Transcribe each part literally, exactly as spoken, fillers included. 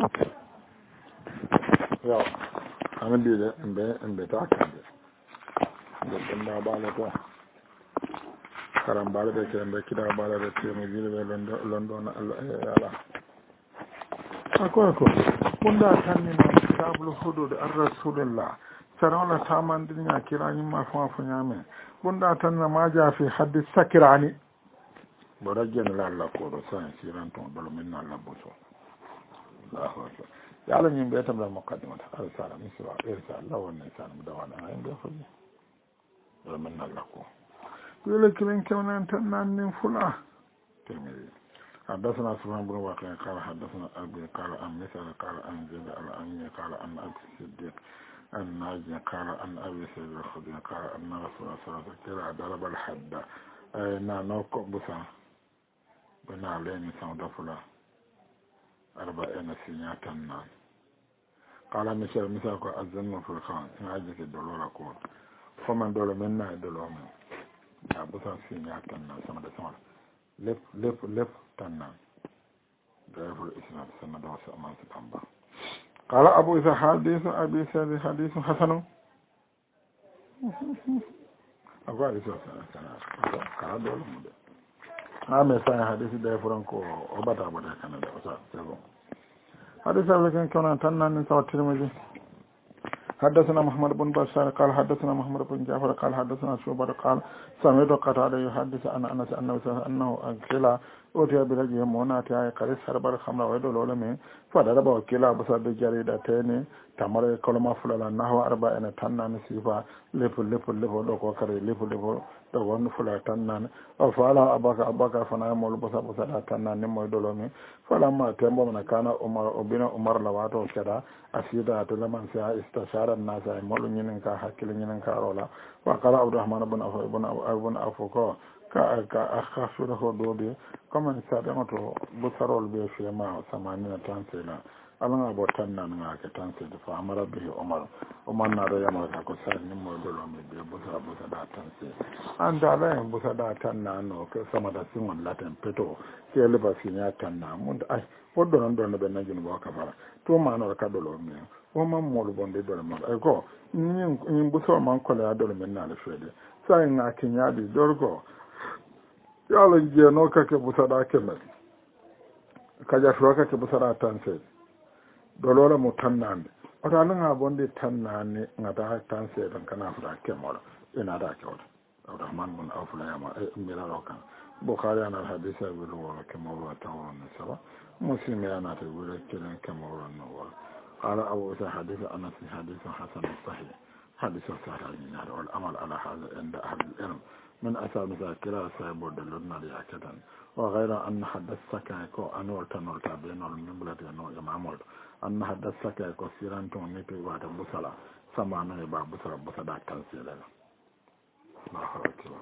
yo ana biide mbe mbe takande nde ɗumɗa ɓaaloto karam mbaɗoɗe ke mbe kiɗa ɓaaloɗe temi jiɗoɓe londo londona allah e ala akoy ko ɓunda tannino kitabul hudude ar rasulillah sarawla tamandirña kirañimma foma fo ñamen ɓunda tannina ma jaafi hadde sakirani bo rajjenela allah koɗo sa siranton ɗolo minno allah boso allahu akbar yo allah ñim ɓeetamɗa mokkadimata ala sala mi siwa ɓeersa allah wonne sana mi dawana hay mbe foji ɗolo minno allah ko wile kilen kewnen tan nannin fula temiri حدثنا سفيان بن واقع قال حدثنا أبي قال عن مثل قال عن زيد الأمي قال عن أبي الصديق الناجي قال عن أبي سعيد الخدري قال أن رسول الله صلى الله عليه وسلم ضرب الحد نانوك بسا بنا لين سعود فلا أربعين سنة الناس قال مثل مثل قال الزن في الخان إن عجز الدولار كون فمن دول منا دولار من بسا سنة الناس سمد سمد لف لف لف تنان ضعيف الإسناد سند وسأمان سبحانه قال أبو إذا حديث أبي سعيد حديث حسن أقول إذا سنة قال دول مدة أمي سعيد حديث ضعيف رنكو أبدا أبدا كان ده حديث أبو كان كنا تنان نسوى الترمذي حدثنا محمد بن بشار قال حدثنا محمد بن جعفر قال حدثنا شعبة قال سمعت قتادة يحدث عن أنس أنه كلا أوتي برجل مناتي قريس حرب الخمر ويدل ولمي فضرب وكلا بصد جريدتين تمر كلمة فلان نحو أربعين تنان سيفا لف لف لف لف وكري لف لف لف فلا تنان وفعل أباك أباك فنعم والبصد بصد تنان نمو يدلومي فلما تنبو من كان عمر وبين عمر لواتو كذا أسيدا تلمن سيا استشار الناس مولو نينكا حكيل نينكا رولا وقال عبد الرحمن بن أفو بن بن أفوكو ka ka akhafira ho dobe comme ça damato busarol be fema samanina tansela alanga bo tanna nga ke tansela fa amara bihi umar umar na da yamar ka ko sai ni mo dolo me be busara busada tansela anda la en busada tanna no ke sama da simon latin peto ke le ba finya tanna mun ai poddo non don be najin bo ka fara to ma no ka dolo me o man mo bonde dolo me ai ko ni ni buso man ko la dolo me na le fede sai nga kinya di dorgo yalo jeno kake busada kemen kaja froka ke busada tanse dolora mo tannande oto alanga bonde tannane ngata tanse don kana fura kemol ina da kewol Abdurrahman bin Auf la yama e mira rokan Bukhari ana hadith bi ruwa kemol wa tawon saba Muslim yana ta gure kiran kemol no wal qala Abu Isa hadith Anas hadith hasan sahih hadith sahih ni wal amal ala hada inda ahli al-ilm من أسباب ذاكرة سيبود لنا ليأكدا وغير أن حدثك يكو أنور تنور تابين والمبلد ينور يمامور أن حدثك يكو سيران تونيتي وات بسلا سمانا يبا بسلا بسلا تنسيلا الله أكبر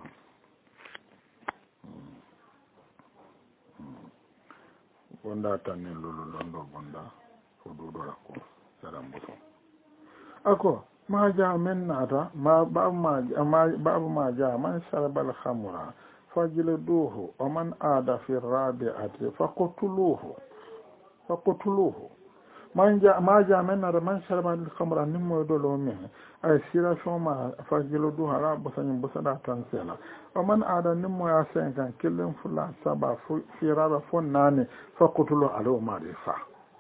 بندا تاني لولو لندو بندا فدودو لكو سلام بسلا أكو ما جاء من ناتا ما باب ما باب ما جاء من شرب الخمر فجلدوه ومن عاد في الرابعة فقتلوه فقتلوه من جاء ما جاء من ناتا من شرب الخمر نمو يدلو منه أي سيرا شوما فجلدوه على بسن بسدا تنسيلا ومن عاد نمو ياسين كان كلهم فلا سبا في رابع فناني فقتلوه على معرفة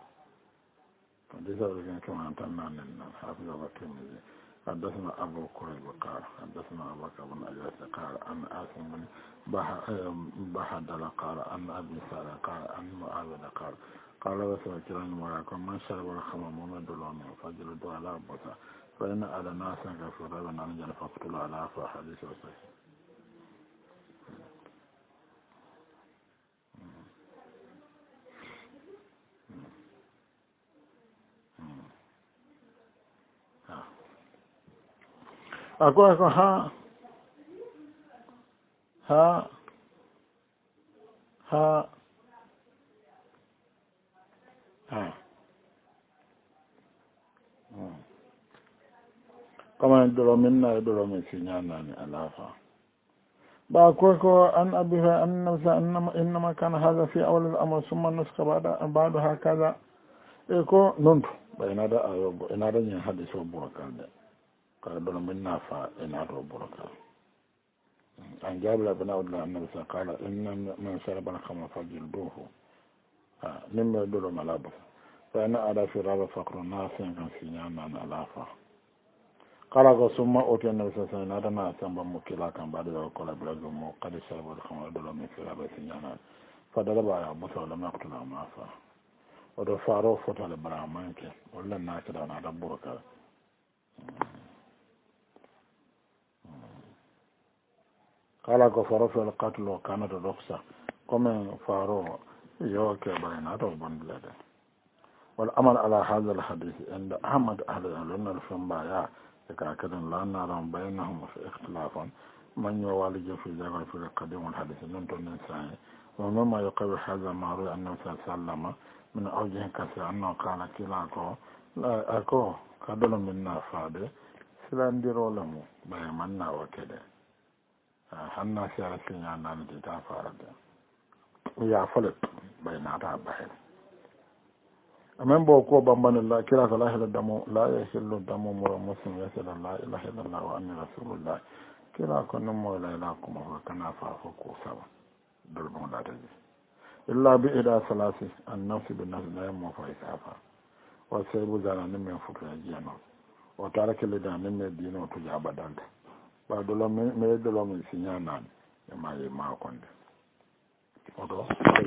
حديث ابن كما انتنا لنا حافظ الترمذي حدثنا ابو كريب قال حدثنا ابو بكر بن اياس قال عن عاصم بن بحدل قال عن ابي سعد قال عن معاويه قال قال رسول الله وراكم من شرب الخمر محمد لون فجلد على بصا فان على ناس كفر بن انجل فقتل على حديث صحيح ako ako ha ha ha ha kama dolo minna dolo mi sinyana ni alafa ba ko ko an abiha annama innama kana hadha fi awwal al-amr thumma nuska ba'da ba'da hakaza e ko nonto ba ina da ayo ina da yin hadisi o burkan da ka don min na fa ina da burkan an jabla bin abdullah annabi sa qala inna man sharaba al-khamra fajilduhu nin me dolo malaba fa ina ada fi raba faqru nasin kan sinyana na alafa qala ko summa oti annabi sa sa ina da na samba mukila kan ba da ko la blago mo qad sharaba al-khamra dolo min fi raba sinyana fa dalaba ya musa la maqtula ma fa odo faro fotale bara manke walla nakira na da burka kala ko faro fil qatl wa kana do doksa comme faro yo ke bayna do bandlade wal amal ala hadha al hadith inda ahmad ahli al-ilm al-famba ya ka kadan la naram bainahum fi ikhtilafan man yawali fi jagal fi al-qadim wal hadith non ton sai wa mimma yaqawi hadha ma ru'a annahu sallallahu min awjihin kasi anno kana kila ko la ako kadolo min na faade silandiro lamu baye man na wakede hanna siara sinya nan di ta farade ya fole bay na ta bahe amen bo ko bambane la kila ko la hela damu la yahillu damu mura muslim yasala la ilaha illallah wa anna rasulullah kila ko no mo la ila ko mo kana fa ko ko sawa dol mo la taji illa bi ida salasi annafsi bin nas la yamma fa isafa wa saybu zana ne men futu ya jino o tarake le dan ne dino to ya badanta ba do lo me me do lo me sinya nan e ma ye ma konde o do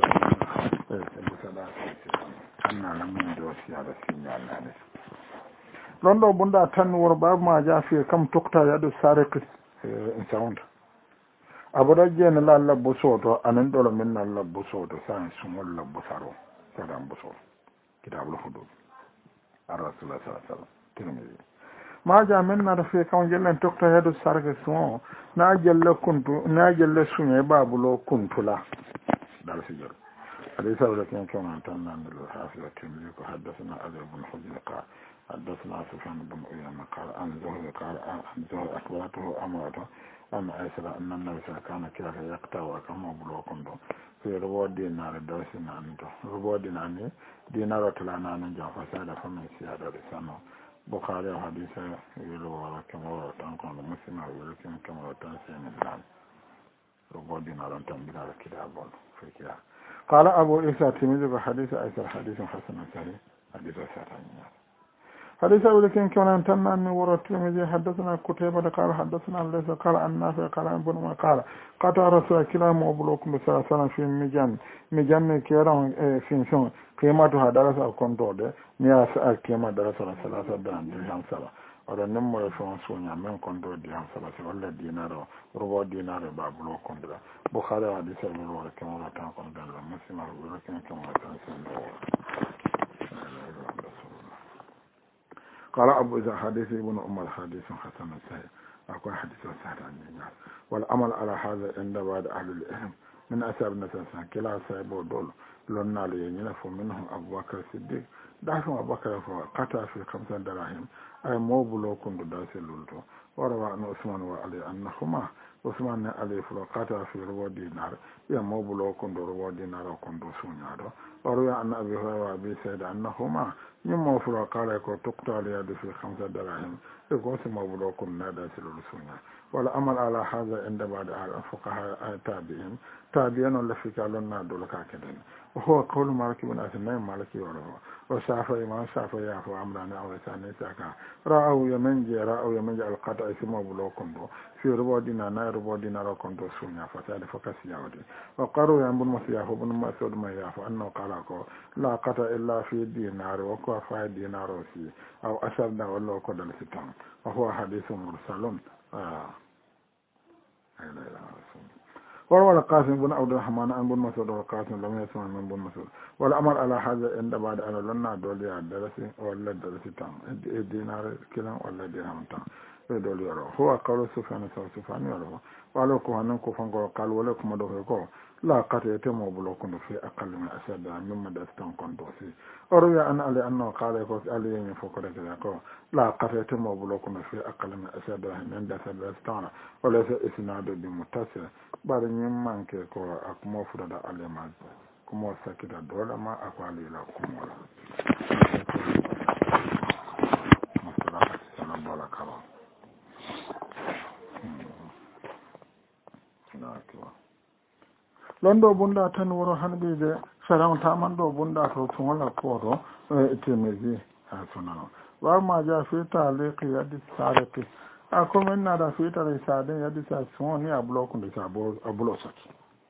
e e musala anna la men do siya da sinya nan non do bunda tan wor ba ma ja fi kam tukta ya do sarek e sound abada jene la labbo soto anan dolo min na labbo soto san sumol labbo saro sadan buso kitabul hudud ar-rasul sallallahu alaihi wasallam tirmidhi ma ja min na rafi kan jellen tokka hedo sarge sumo na jelle kuntu na jelle sunye babulo kuntula dal sijor hadith awla kan kan tan nan al hafiz at-tirmidhi ko hadathana ali ibn hujr qala حدثنا سفيان بن عيينة قال عن زهري قال عن زهري أخبرته أمرته أن أسرى أن النبي صلى الله عليه وسلم كان يقطع وكما بلوكندو في ربو دينار دوسنا أنتو ربو دينار دينار تلانا نجا فساد فمن سيادة لسانه بخاري حديث يلو كما وتنقل مسلم ويلكم كما وتنسين الآن ربو دينار تنبيل على كتابون في كتاب قال أبو إيسى تيميذ حديث أيسر حديث حسن سري حديث ساتانيات حديث أولي كن كنا نتمنى أن ورى الترمذي حدثنا كتيبة قال حدثنا ليس قال عن نافع قال عن بن قال قطع رسول كلام وبلوكم صلى الله عليه وسلم في مجان مجان كيران في سون قيمتها درس أو كنتود نياس القيمة درس ثلاثة درهم درهم سبعة ولا نمو يفون سونيا من كنتود درهم سبعة ولا دينار ربع دينار بابلو كنتود بخاري حديث أولي كما لا تنقل دار مسلم أولي كما لا تنقل قال أبو إذا حديث ابن أم حديث حسن صحيح أقول حديث صحيح عن الناس والعمل على هذا عند بعض أهل العلم من أسباب نساسا كلا سيبو دول لنا لينف منهم أبو بكر الصديق دعهم أبو بكر فقطع في خمسة دراهم أي مو بلو كنت داس اللولتو وروى أن عثمان وعلي أنهما عثمان علي فقطع في ربع دينار يا مو بلو كنت ربع دينار وكنت سونيادو وروى أن أبي هريرة وأبي سعيد أنهما ñimmo fula kala ko tuqtal yadu fi khamsa dirahim e ko se mawbulo kun nada silul sunya wala amal ala hadha inda ba'd al fuqaha tabi'in tabi'an la fi kalon na dole ka keden wa huwa qawlu malik ibn asma maliki wa wa shafi'i ma shafi'i ya fa amrana aw sani saka ra'aw yaman jara aw yaman al qata fi mawbulo kun do fi rubo dina na rubo dina ro kun do sunya fa ta da fakasi yawdi wa qaru ya bun masiyahu bun masud ma ya fa annahu qala ko la qata illa fi dinar wa ko fa dinar fi aw ashar da wallo ko dal sitam wa huwa hadithun mursalun ah ayla ila rasul وروى القاسم بن عبد الرحمن عن بن مسعود والقاسم لم يسمع من بن مسعود والأمر على هذا عند بعد أن لنا دولي الدرس ولا الدرس تام الدينار كلا ولا درهم تام دولي يرى هو قول سفيان سفيان يرى ولو كان كفن قال ولكم دهكو لا قد يتم بلوكن في أقل من أشد مما دستان كنتوسي أروي أن علي أنه قال يقول علي ينفق لك لا قد يتم بلوكن في أقل من أشد من دستان وليس إسناد بمتصل بعد يمانك كو أكمو فرد علي مازل kumo sakita dole ma a kwali la kumo la masala sana bola kala na kiwa londo bunda tan woro hanbi de saram tamando bunda to tunala kodo etemezi ha sunano wa ma ja fi taliqi yadi sariqi akomen na da fi taliqi sadin yadi sa soni a bloku de sa bo a blosaki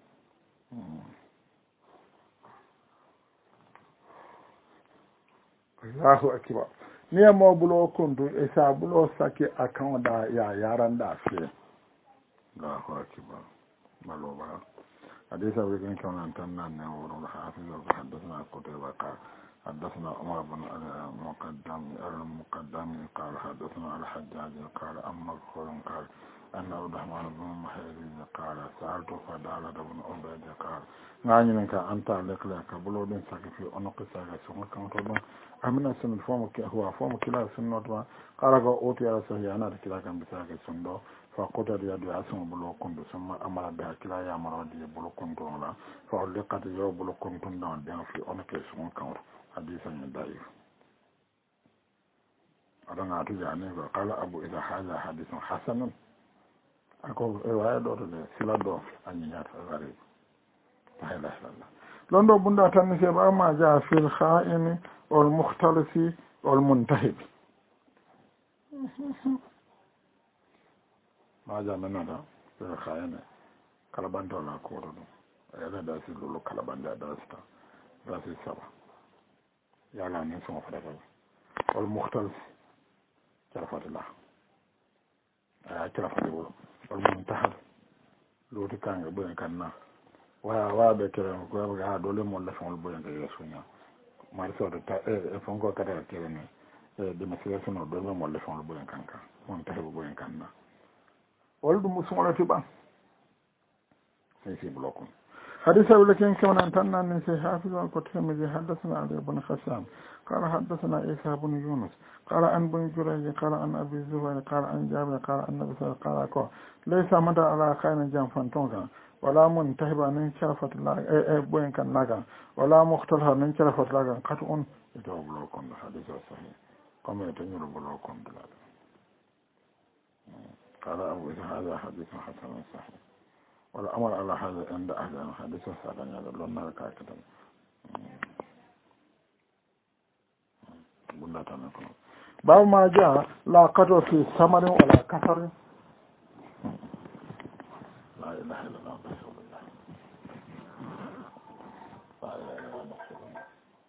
Allahu akbar ni mo bulo kundu e sa bulo saki akan da ya yaran da fi Allahu akbar maloba hadisa wikin kan tan nan ne wurin hafiz da haddathana kutayba ka حدثنا عمر بن المقدم المقدم قال حدثنا الحجاج قال أما الخور قال أن عبد الرحمن بن محيرين قال سألت فدالة بن عبيد قال نعني منك أنت لك لك بلود ساكي في أنق ساكي سنة كما تقول أمنا سنة فوم هو فوم كلا سنة قال أوتي على سهيانا كلا كان بساكي سنة فقلت يدي أسمى بلو كنت ثم أمر بها كلا يامر ودي بلو كنت لا فأولقت يو بلو كنت دون دين في أنق سنة كما حديثا ضعيف أنا أتجاني قال أبو إذا هذا حديث حسن أقول رواية دور سلا دور أني يات غريب لا إله إلا الله لندو بندا تنسي ما جاء في الخائن والمختلف والمنتهب ما جاء من هذا في الخائن كلبان تولا كورو هذا داسي لولو كلبان داستا داسي سبا يالا نسمع فرقه والمختلف شرفت الله شرفت الله والمنتهب لو تكان بين كنا wa wa be kere ko ga dole mo la fon bo yanga yesunya mar so ta e fon ko kata kere ni e de masira sono dole mo la fon bo yanga kanka mon ta bo yanga kanna wol dum musumo ti ba sai si blokon حديث أبو لكن كمان أنتنا من حافظ القتيمي حدثنا علي بن خشام قال حدثنا عيسى بن يونس قال عن بن جريج قال عن أبي الزبير قال عن جابر قال عن النبي صلى الله عليه وسلم ليس مدى على خائن جان فانتونغا ولا منتهب من شرفت الله بوين كان ناغا ولا مختلف من شرفت الله قطع يجاوب لكم الحديث الصحيح كما يتنير بلوكم دلالة قال أبو إذا هذا حديث حسن صحيح ولا أمر على هذا عند أهل الحديث السابق هذا لون نركع كده بنا تنقل باب ما جاء لا قدر في ثمر ولا كثر لا إله إلا الله رسول الله لا إله إلا الله رسول الله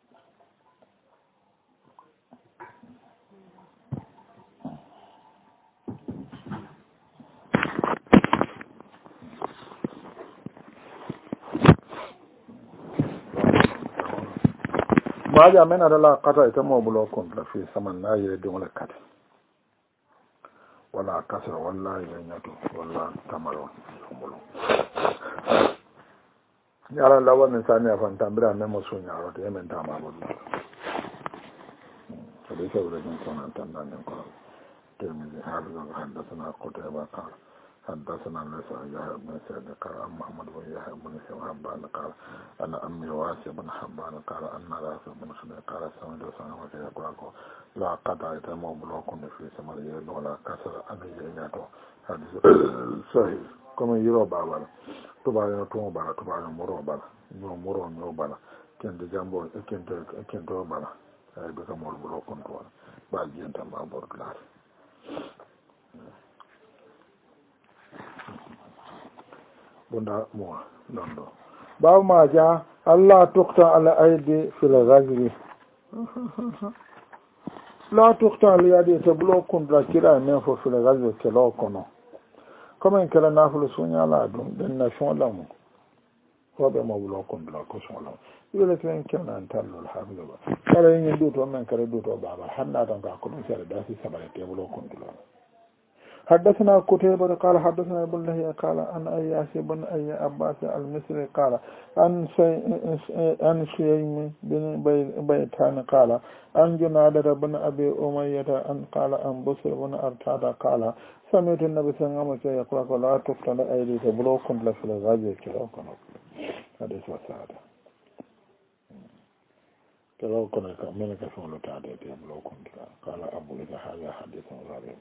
ما جاء من هذا لا قطع يتمو بلوكم في ثمن لا يدون لك ولا كسر ولا ينيتو ولا تمرون يالا لو ان ثانيه فانتامبرا نمو سونيا روت يمن تاما بول فليس ولكن كون انتنا نقول تلميذ حافظ حدثنا قتيبة قال حدثنا ليس يحيى بن سعيد قال عن محمد بن يحيى بن حبان قال أنا أمي واسع بن حبان قال أن رافع بن خديج قال سمعت سنة يقول لا قطع يتمو بلوكم في ثمر ولا كسر أبي يناتو حديث صحيح كما يرى بابا تبارك تو بابا تبارك مرو بابا نو مرو نو بابا كنت جامبو كنت كنت بابا أي بكمل بلوكم تو بعد ينتم بابا كلاس bunda mo londo baw ma ja Allah tuqta ala aidi fil ghazwi la tuqta ala aidi tablo kun la kira men fo fil ghazwi kelo kono comme en kala nafulu sunya la dum den nation la mo ko be mo blo kun la ko so la yele ten kana tallo alhamdulillah kala yin du to men kala du to baba hanna tan ka ko sere da si sabare te blo kun la حدثنا قتيبة قال حدثنا ابن لهيعة قال عن أياس بن أي عباس المصري قال عن عن شيم بن بيتان قال عن جنادة بن أبي أمية أن قال عن بصر بن أرتاد قال سمعت النبي صلى الله عليه وسلم يقول لا تقتل أيدي تبلو كنت في الغازي كلا كنت حديث وسعادة كلو كنا من كفون تعدي بلو كنت قال أبو إذا هذا حديث غريب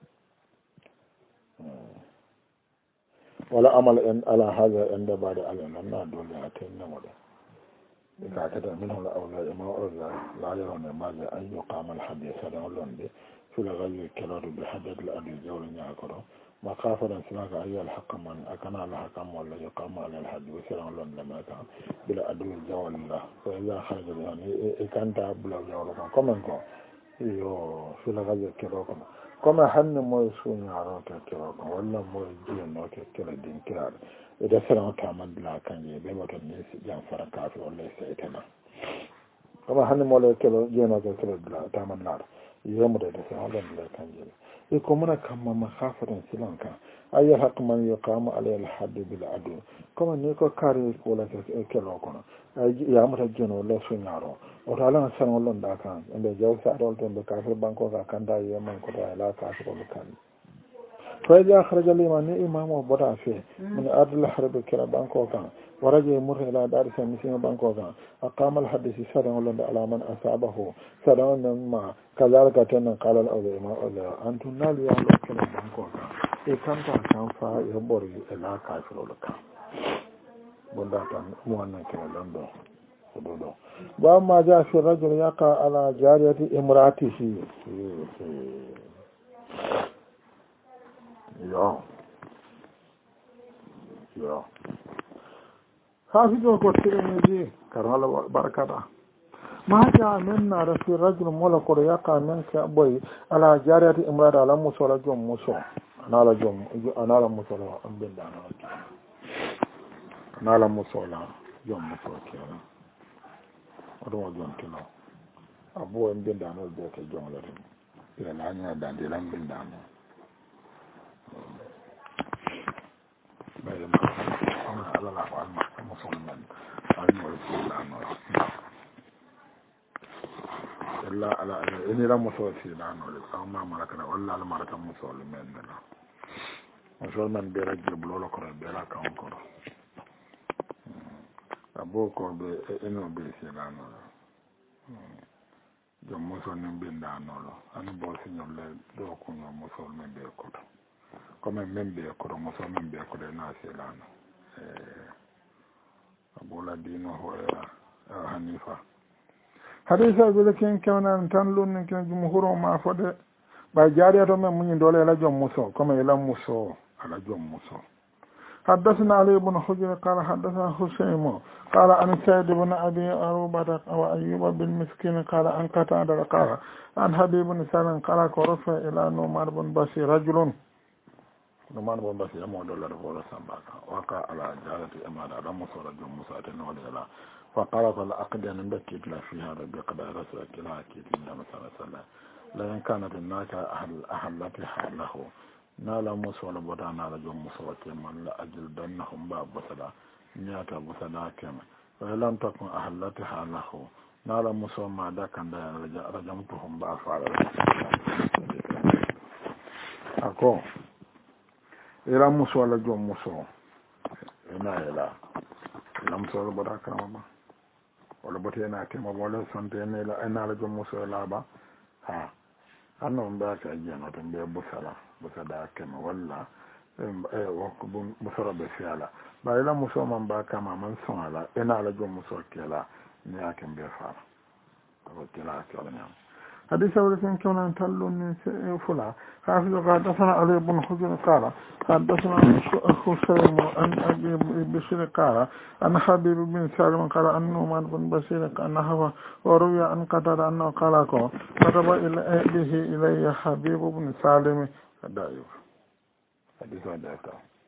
ولا عمل إن على هذا عند بعد على أننا دولة أتينا ولا إذا كتب منه الأولى ما أولى لا يرون ماذا أن يقام الحديث هذا أولون به في الغزو الكرار بحدث الأبي جول يعقره مخافة سلاك أي الحق من أكن على حكم ولا يقام على الحد وسير أولون لما كان بلا أدو الجول الله فإذا خرج يعني كان تابلا جولكم كم كم يو في الغزو الكرار كما حن موسون يعرف كرار ولا موجين نوك كرار دين كرار إذا سرعت عمد لا كان يبي ما كان يسجع فرقات ولا يسيتنا كما حن مولا كرار جينا كرار لا تعمل نار يوم ده سرعت لا كان يبي يكمنا كم مخافة سلانكا أي حق من يقام على الحد بالعدل كما نيكو كاري ولا كرار كنا يا مر جينا ولا سنيارو وتعالى سنة ولا داكان عند جو سأرول تنب كافر بانكو كان دا يمن كتا لا كافر كان فإذا خرج الإمام إمام وبرع فيه من أرض الحرب كلا بانكو كان ورجع يمر إلى دار سمسين بانكو كان أقام الحديث سنة ولا على من أصابه سنة ما كذلك تنا قال الأولى إمام أولى أنتم نال يا الله كلا بانكو كان إيه كان كان فا يبور إلى كافر ولا كان بنداتان موانا كلا لندو وما جاء في الرجل يقع على جارية امرأته يا يا حافظوا كثير من ذي كرال بركة ما جاء منا في الرجل ملك يقع منك أبوي على جارية امرأة على مصولة جم مصول أنا على جم أنا على مصولة أم بندانا أنا على مصولة جم مصول كذا ọdún ọjọ́ nkìlọ̀ àbúrò ń bí ìdáná ọjọ́ kẹjọ lọ́dún ilẹ̀ láàrin àdáńdé lá ń bí ìdáná bẹ́ẹ̀ máa ọmọ alálàpá mùsùlùmí àwọn ìwọ̀n ìlànà ilá alàlẹ́ ìnira mùsùlùmí ìlànà rẹ̀ àwọn máa marakana wọ́n lálẹ́ maraka mùsùlùmí nìlá mùsùlùmí bẹ̀rẹ̀ jẹ́ bulọ́lọ́kọ̀rọ̀ bẹ̀rẹ̀ kàwọn kọ̀rọ̀ aboko be eno be silano jo moso ne binda nolo ani bo sinyo le do ko no moso me be ko comme membe ko moso membe ko na silano eh abola dino ho hanifa hadisa bele ken kewnan tan lun ken jumhuro ma fode ba jariya to men munyi dole la jom moso comme ila moso ala jom moso حدثنا علي بن حجر قال حدثنا حسين قال عن سيد بن أبي أروبة وأيوب بن مسكين قال عن قتادة قال عن حبيب بن سالم قال رفع إلى نعمان بن بشير رجل نعمان بن بشير أمو دولار فورا سنباكا وقع على جارة أمادة رمس ورجل مساعد وليلا فقال فالأقدين بكيت لا في هذا بقدر رسولك لا أكيد من مثلا سلا لأن كانت الناس أهل أهلتها له نالا مسوى لبدا نالا جو مسوى كما لا أجل دنهم باب بسدا نياتا بسدا كما ولم تكن أهلتها له نالا مسوى ما دا كان دا رجمتهم بأفعال أكو إلا مسوى لجو مسوى إنا إلا إلا مسوى لبدا كما ولا بتينا كما ولا سنتين إلا إنا لجو مسوى لابا ها أنا مبارك أجينا تنبيه بسلا بسلا كما ولا إيه وقبون بسرة بسيالا بايلا مسوى من باكا ما من سوالا إنا لجو مسوى كلا نياكم بيفعل أبو كلا كلا نعم حديث ولكن كنا نتلون فلا حافظ حدثنا علي بن حجر قال حدثنا حسين عن أبي بشير قال أن حبيب بن سالم قال أن نعمان بن بشير أنه وروي عن قتادة أنه قال كتب به إلي حبيب بن سالم دايو حديث ذاك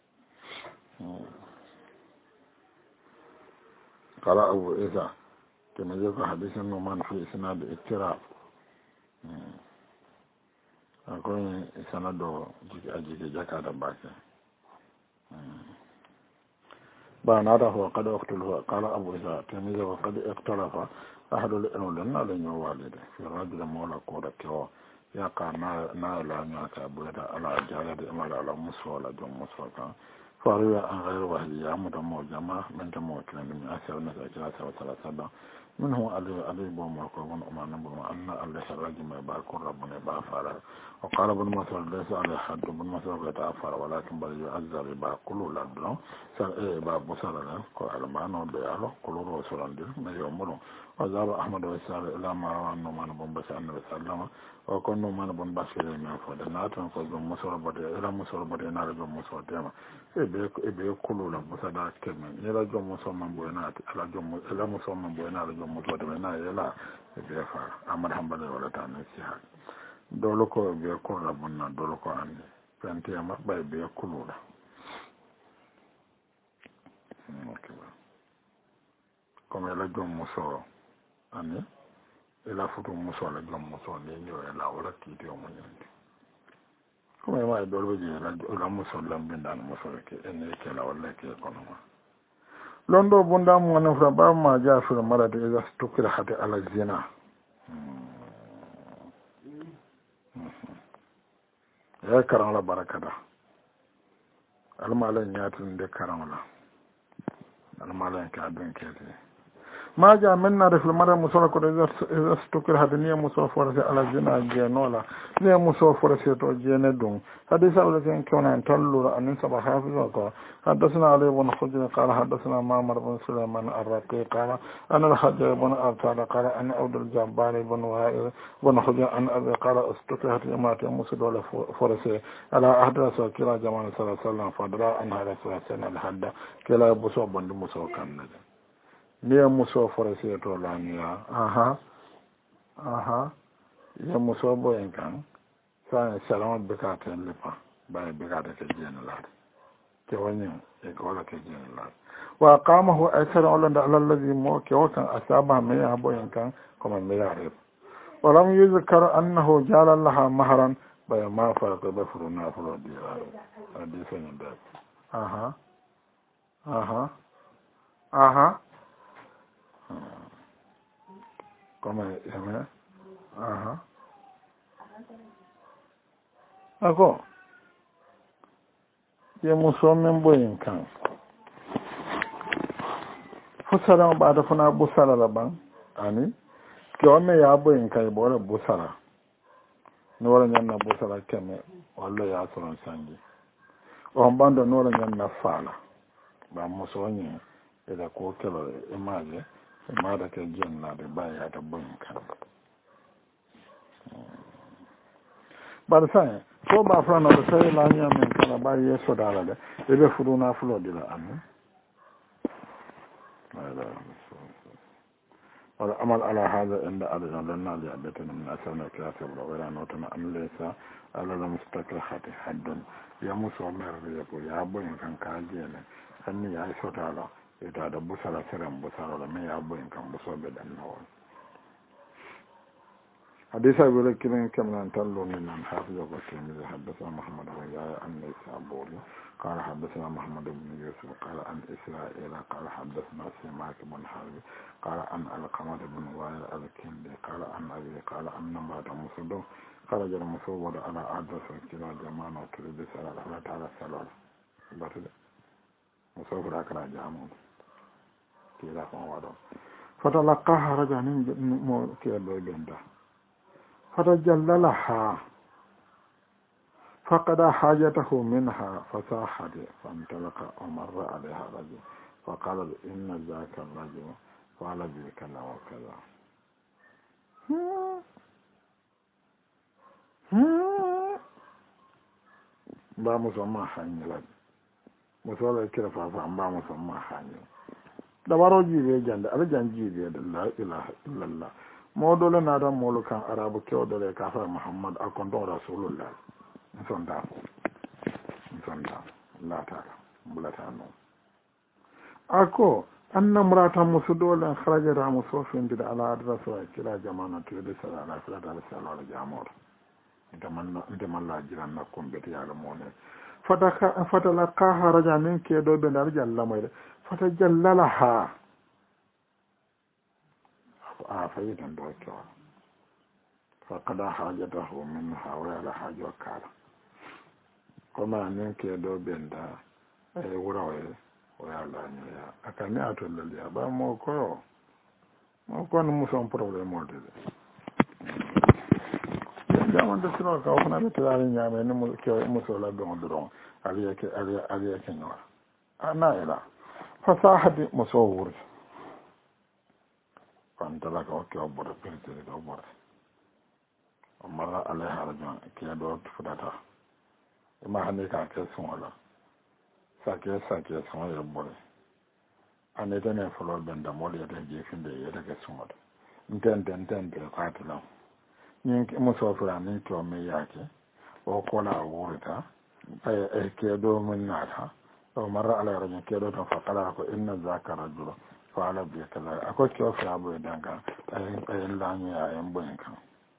قال أبو إذا كما يقول حديث النعمان في إسناد اضطراب akwai sanar da a jike jaka da baki ba na da huwa kada waktulhuwa kala abu isa ta miza wa kada iktarafa a hadul ilolin na da yawon walida fi rajin da mola ko da kewa ya ka na yi lamiya ka abu da ala jaya da imar ala musu wala don musu ka faruwa an gairu wahayi ya mu da mawa jama min ta mawa kiran da mai asiyar na sa kira sa wata lasada منه علي علي بن مركب بن عمر بن أن الله الرجل ما باكر ربنا بافر وقال ابن مسعود ليس عليه حد بن مسعود يتأفر ولكن بل يعذر باكل لدن سر إيه باب مسألة قال ما نود يعلو كل رسول الله ما يومره وذهب أحمد وإسحاق إلى ما روى النعمان بن بشير النبي صلى الله عليه وسلم وكان النعمان بن بشير من فضل ناتن فضل مسعود بدي إلى مسعود بدي نار جو مسعود ديما إبي إبي كل لا مسعود كمن إلى جو مسعود من بينات إلى جو إلى مسعود من بينات جو مسعود من إلى إبي فار أمر حمد ولا تاني سيها دولكو إبي كل بنا دولكو أني فأنتي أمر باي إبي كل لا كم إلى جو مسعود أني ila futu muso la jom muso ni nyo la wala kiti o munyandi kuma ma do lo je la la muso la bindan muso ke ene ke la wala ke kono ma londo bunda mo na fra ba ma ja fra marade iza stukira hata ala zina ya karan la barakada almalan ya tun de karan la almalan ka don ke ما جاء منا رفل مرة مصورة كده إذا استكر هذا نية مصورة على الزنا جنولا نية مصورة توجين دون حديث أولا كان كنا نتلو أن نسبة حافظ وقال حدثنا علي بن خجر قال حدثنا مامر بن سليمان الرقي قال أنا الحجر بن أرطال قال أنا عبد الجبار بن وائل بن خجر أن أبي قال استكر هذه إمارة مصورة فرسي على أحد رسول كلا جمال صلى الله عليه وسلم فدرا أن هذا فرسينا الحد كلا بصور بند مصور كان نجم niye muso forasi to laniya aha aha ye muso boyen kan sa salama bekata lepa bay bekata ke jena la ke woni e ko la ke jena la wa qamahu athara ulanda alladhi mo ke wakan asaba me ya boyen kan kuma me ya re walam yuzkar annahu jala laha mahran bay ma farqa bafruna furo dira adi sanin da aha aha aha como llama ajá ako ye muso men boyin kan fusara ba da funa busara laban ani ke wannan ya boyin kai bore busara ni wala nyanna busara keme walla ya tsoron sangi o bando no wala nyanna fala ba muso ni ida ko kelo imaje ma da ke jinna da baya da bin kan ba da sai ko ba fara na da sai la nya men kana ba ye so dala da ebe furu na fulo dila an wala amal ala hada inda arjan lana li abatan min asana kafir wa wala notana am laysa ala la mustaqil hati haddun ya muso mer ya ko ya bin kan ka jene sanni ya so dala ita da busara siran busara da mai abuyin kan buso bai dan nawa hadisa bi rakin kamlan tallo min an hafiza wa tirmidhi haddatha muhammad bin yahya an nisaburi qala haddathana muhammad ibn yusuf qala an isra'ila qala haddathana simak ibn harbi qala an al-qamar ibn wa'il al-kindi qala an abi qala anna ba'da musuddo qala jara musawwada ala adasa kila jama'na turbi sallallahu ta'ala sallallahu batida musawwada kana jamu kila ko wado fatalaqaha rajanin mo kelo benda fatajallalaha faqada hajatahu minha fasahati fantalaqa umarra alaiha rajul faqala inna zaka rajul qala bi kana wa kaza ba mu zama hanyar musola kira fafa an ba mu zama hanyar da baro jibe jande ala jan jibe da la ilaha illallah mo dole na da molukan arabu kew dole ka fa muhammad akon do rasulullah son da son da la ta bulata no ako anna murata musu dole kharaja da musofin da ala rasul kila jama'atu da sallallahu alaihi wasallam jama'ar ita man ita man la jiran na kombeti ya ga mone fataka fatalaqaha rajanin ke do be dar jalla mai fatajallalaha a fayidan do ko faqada hajatahu minha wa ala hajo kala kuma nan ke do benda e wurawe wa ala nya akani atolali ba mo ko mo ko no muso problème mo de jamon de sino ka ofna be tare nyame ni mo ke muso la don don ali ke ali ali ke no ana ila fasahati muso wuri pantala ka ke obor perte ko obor mara ale harajan ke do fudata ma hande ka ke sunwala sake sake sunwala bore ane tane folo benda moli ya je finde ya ke sunwala ntende ntende kwatila nyin muso fura ni to me yake o kola wurita ay ay ke do min nata o mara ala harajan ke do to fakala ko inna zakara juro fa ala bi kala ako ke fura bo danga ay ay lanyu ya en boyen kan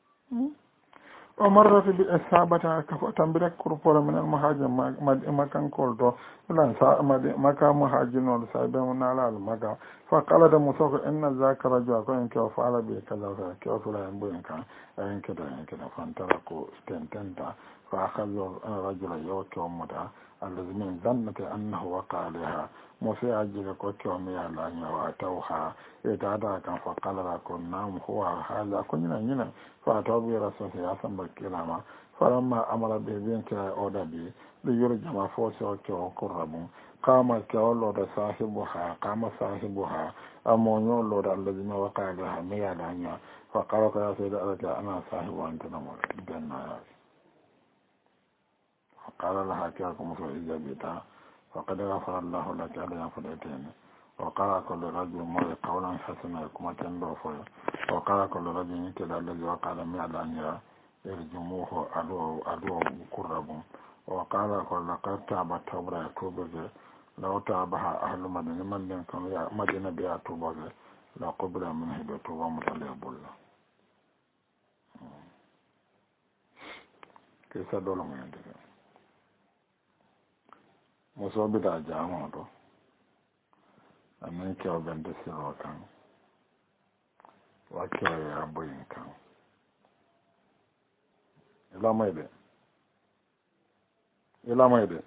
o marrata bi sabata ka fo tambira kurpora min al muhajir ma kan kolto lan sa maka muhajinol sa be mun ala al maka fa qala da musoko inna zakara ja ko en ko fala bi kaza ka ko fula en boyen kan en keda en keda fantara ko stententa fa akhadhu rajula yawko muta alladhi min dhannata annahu waqa alaiha musa ajiga ko ko mi ala nya wa tawha e dada kan fa qala ko nam huwa hala kunyina nyina fa tawbi rasul ya samba kilama falamma amara be bien ka oda bi li yurjama fo so ko qurrabu qama kawlo da sahibuha qama sahibuha amonyo lo da alladhi waqa alaiha mi ala nya fa qala ka sayda alaka ana sahibu anta namu ganna ya قال لها كاكم في إجابتها فقد غفر الله لك على ينفلتين وقال كل رجل مري قولا حسنا يكما تنبه فيه وقال كل رجل يكلا الذي وقال ميعد أن يرجموه أدوه كرب وقال كل لقد تعب التوبة يتوبه لو تعبها أهل مدينة من كانوا مدينة بها توبه لا قبل منه بتوبة متليب الله كيف دولة من يدري muso bi da jamo do amin ke o bende siro kan wa ke ya boyin kan ila mai de ila mai de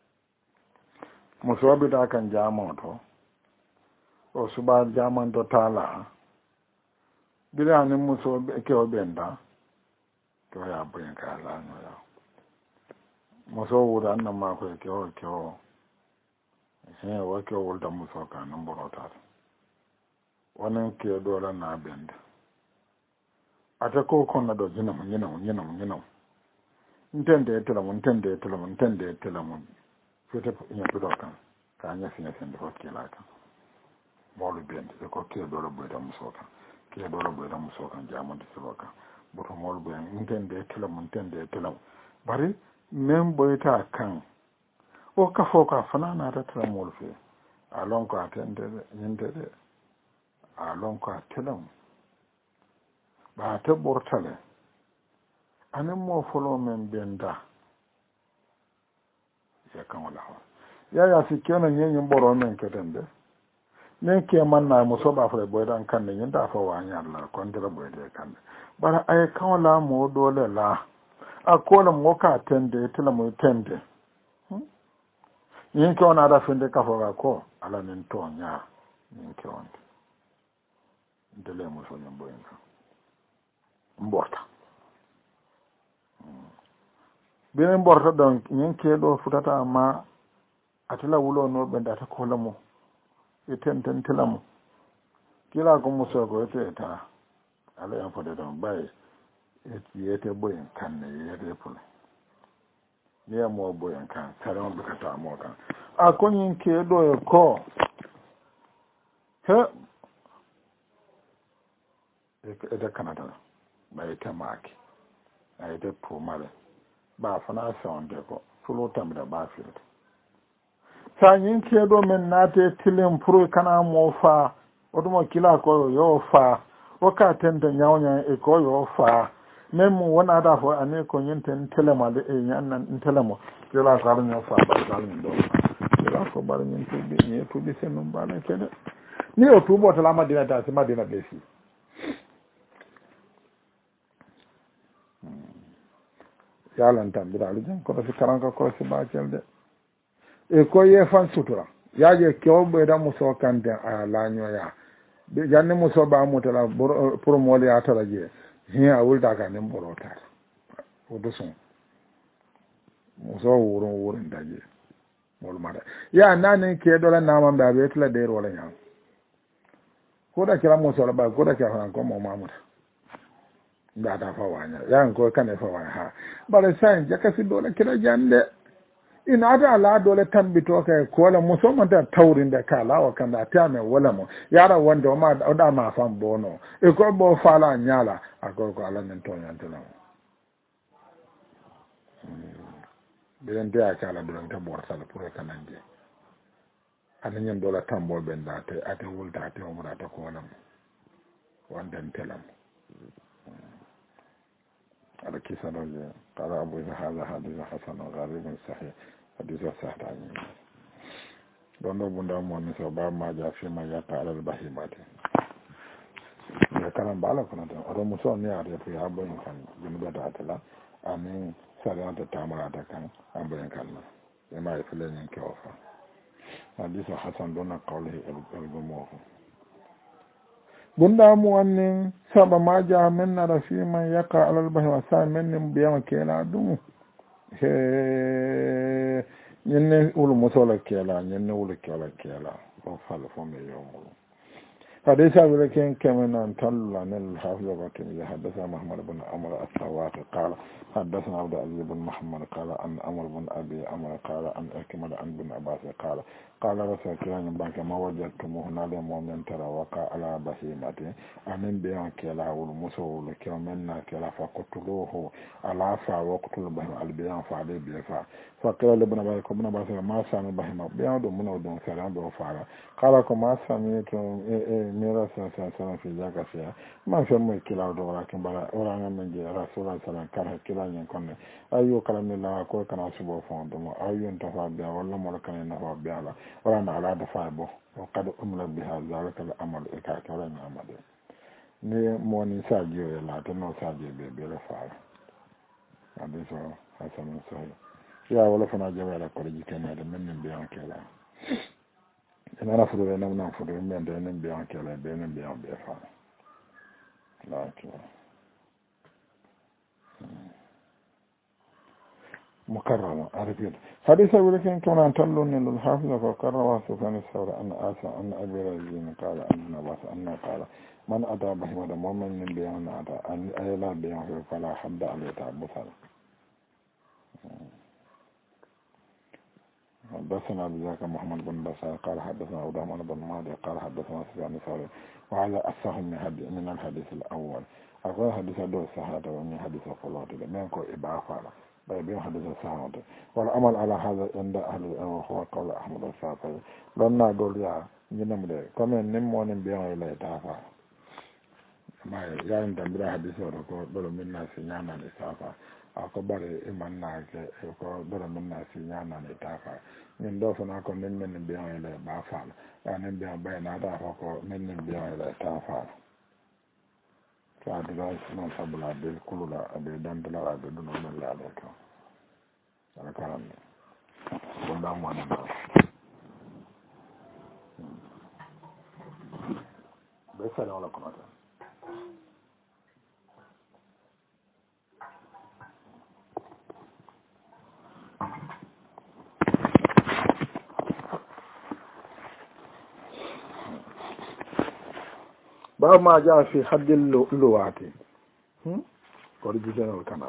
muso bi da kan jamo do o suba jaman do tala bila ni muso ke o benda to ya boyin kan la no ya muso wuda nan ma ko ke o ke o sai wa ke o da muso ka nan borota wannan ke dole na benda ata ko kon na do jina mun jina mun jina mun jina intende tela mun intende tela mun intende tela mun fete nya to kan ka nya fina sen do ke la kan molu benda ko ke dole bo da muso ka ke dole bo da muso kan jamu da so ka bo to molu ben intende tela mun intende tela bari men boyta kan o ka fo ka fana na ta tara molfe a lon ko atende yinde de a lon ko atelam ba ta bortale anen mo folo men benda ya kan wala ya ya fi kenan yin boro men ketende ne ke man na muso ba fure boydan kan ne yinda fa wa nya Allah kon dira boyde kan bara ay kan wala mo dole la a kola moka tende tela mo tende yin ko na da finde ka fo ko ala nin to nya yin ko on dele mo so nyambo yin ka mborta benen mborta don yin ke do futata ma atela wulo no be data kola mo e tenten tela mo kila ko mo so ko te ta ala yan fo de don bay yete boyen kan ne yete pula ne mo boyen kan saron bi kata mo kan a konyin ke do ko he e de kanada ba ite maki a ite pumale ba fana sonde ko fulo tamda ba filet sanyin ke do men nate tilim pro kana mo fa odumo kila ko yo fa wakaten da nyawnya e ko yo fa memu wona da fo ane ko nyenten telema de e nyannan telemo kila ko arnya fa ba dalin do kila ko bar nyen to bi ne to bi senum bana kede ni o tubo tala madina da ma dina besi yalan tambira aljan ko fi karanka ko si ba celde e ko ye fan sutura yaje ko be da muso kan da ala nyoya be janne muso ba mutala pour mole ya tara je hin a wulta ka nen borota o do son muso wuro wuro ndaje mol mara ya nane ke dola nama ba be tla der wala nya ko da kira muso la ba ko da kira ko mo mamuta da da fa wanya ya ko kan fa wanya ha bare sai jakasi dole kira jande ina da ala dole tambito kai ko la musamman da taurin da kala wa kan da ta mai wala mu yara wanda ma da ma fan bono e ko bo fala nyala ago ko ala nan to nyanta na ben da kala do ta bor sala pour kananje ana nyen dole tambo ben da te ate wulta te o mura ta ko wala wanda telam على كيسان قال أبو إذا هذا حديث حسن غريب صحيح حديث صحيح عني دون بندا مؤمن سبب ما جاء فيما يقع على البهيمات كلام بالك كنا أرو مسون يا في أبو إنسان جنوب داتلا أمين سريان تتامر أتكان أبو إنسان ما يفعلين كوفا حديث حسن دون قوله الجمهور bunda mu wannan saba ma ja min na rafi man yaka alal bahi wa sa min nin biya kela dum he nyenne ulu musola kela nyenne ulu kela kela o fal fo me yomo حديث أبي لكن كما نتلو عن الحافظ الركن حدثنا محمد بن عمر السواقي قال حدثنا عبد العزيز بن محمد قال عن عمر بن أبي عمر قال عن أكمل عن بن عباس قال قال رسول الله بانك ما وجدتموه نال مؤمن ترى وقع على بهيمته أمن بيان كلا والمسول كمنا كلا فقتلوه على فا وقتل بهم البيان فعلي بيفا فقال لابن عباس ابن عباس ما سامي بهيمة بيان دون من ودون سلام بوفارا قال ما سميتم mera sa sa sa fi jaga fiya ma fa mo kila do wala kin bala wala ngam men je rasulullah sallallahu alaihi wasallam kila nyen konne ayo kala mi la ko kana subo fon do mo ayo nta fa biya wala mo kana na fa biya la wala na ala da fa bo o kad umla biha zalika al amal ka kala na amade ne mo ni sa jiyo ya la to no sa je be be la fa ade so hasan so ya wala fa na jawa la ko ji kana da men biya kala أنا أفضل أن أنا أفضل من دين بيان كلا دين بيان بيفعل لكن مكرمة عرفت حديث أقول لك إن كان تلون للحافظ فكرر سفيان الثوري أن آسى أن أبي رزين قال أن بس أن قال من أتى بهمة مؤمن من بيان أتى أن أيلا بيان فلا حد عليه تعبثا حدثنا بذاك محمد بن بشار قال حدثنا عبد الرحمن بن مهدي قال حدثنا سفيان الثوري وعلى الصح من الحديث الاول اقول حديث دو صحابه ومن حديث فلوت لم يكن اباحه بين حديث صحابه والعمل على هذا عند اهل هو قول احمد الشافعي لنا دول يا نينم ده كما نمون بيان لا تافا ما يعني تمبر حديث وركو دول من الناس نانا لسافا akobare iman na ke ko dora min na si nyana ne tafa min do fana ko min min be on le ba fa la ne be ba na da ko min min be on le tafa ta dira non sabula be kulula be dandala be dun non la le ko ala karam ko da mo na be fa la ko mata ba ma ja fi haddil luwati hmm korji kenol kanal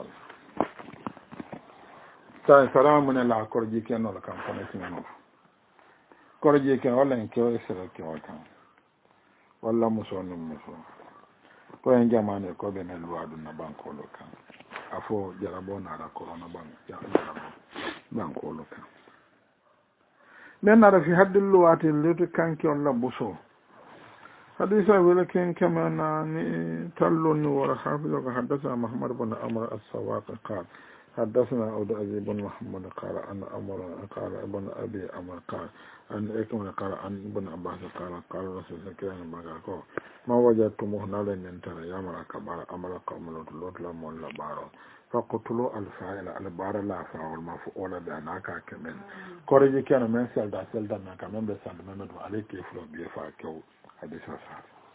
ta salamu ne la korji kenol kan kono tinno korji ken wala en ko esere ke wata wala muso no muso ko en jamane ko be ne luwadu na banko lo kan afo jarabo na ra corona ban jarabo banko lo kan men na fi haddil luwati lutu kan ki on la buso حديث ولكن كما تلون ورحافظك حدثنا محمد بن عمر السواق قال حدثنا عبد العزيز بن محمد قال عن عمر قال ابن ابي عمر قال عن اكمل قال عن ابن عباس قال قال رسول الله صلى الله عليه وسلم ما وجدتموه نال من ترى يا ملك بار عمل قوم لوط لا مول بارو فقتلوا الفاعل البار لا فاعل مفعول بانك كمن كورجي كان من سلدا سلدا كمان بسند من عليك فلو بيفا كو حديث صحيح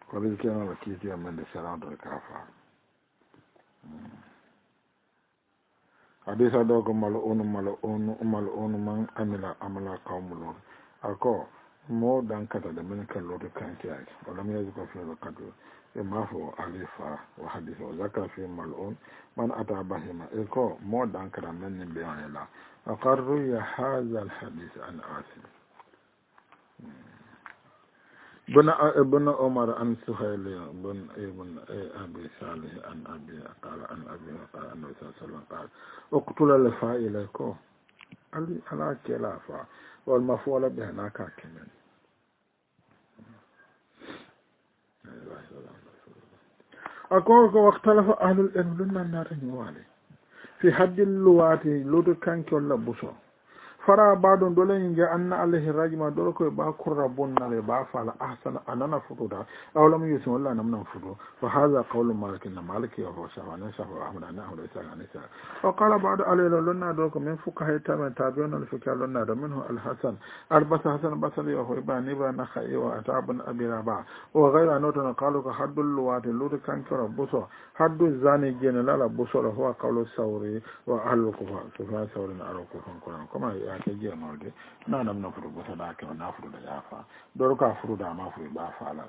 ko bi ke no ki ti men de salam do ka fa hadisa do ko malo onu malo onu malo onu man amila amala qawmul ako mo dan kata da men kan lo de kan ti ay wala mi yaji ko fi lo kadu e mafo alifa wa hadisa wa zakara fi mal'un man ata bahima e ko mo dan kata men ni be ala aqarru ya hadha al hadith an asim بن ابن عمر عن سهيل بن ابن ابي صالح عن ابي قال عن ابي قال النبي صلى الله عليه وسلم قال اقتل الفاعل كو علي على كلافا والمفعول به ناكا كمان أقول واختلف أهل العلم لنا النار نوالي في حد اللواتي لود كان كولا بوسو fara badon dole yin ga anna alaihi rajma dole ko ba kurra bonna le ba fala ahsana anana fududa awlam yusun walla namnan fudu fa hadha qawlu malik na maliki wa shawana shafa ahmad ana ahmad isa anisa wa qala ba'd alayla lonna dole ko min fuqaha tamen tabi'un al fikr lonna da minhu al hasan arbas hasan basri wa ibn ibn nakhai wa atabun abi rabah wa ghayra notana qalu ka haddul luwati lud kan kara buso haddu zani jena la buso la huwa qawlu sawri wa ahlu kufa kufa sawri na aro kufa kuma ke jiya mawde na nam na furu bota da ke na furu da yafa doro ka furu da ma furu ba fala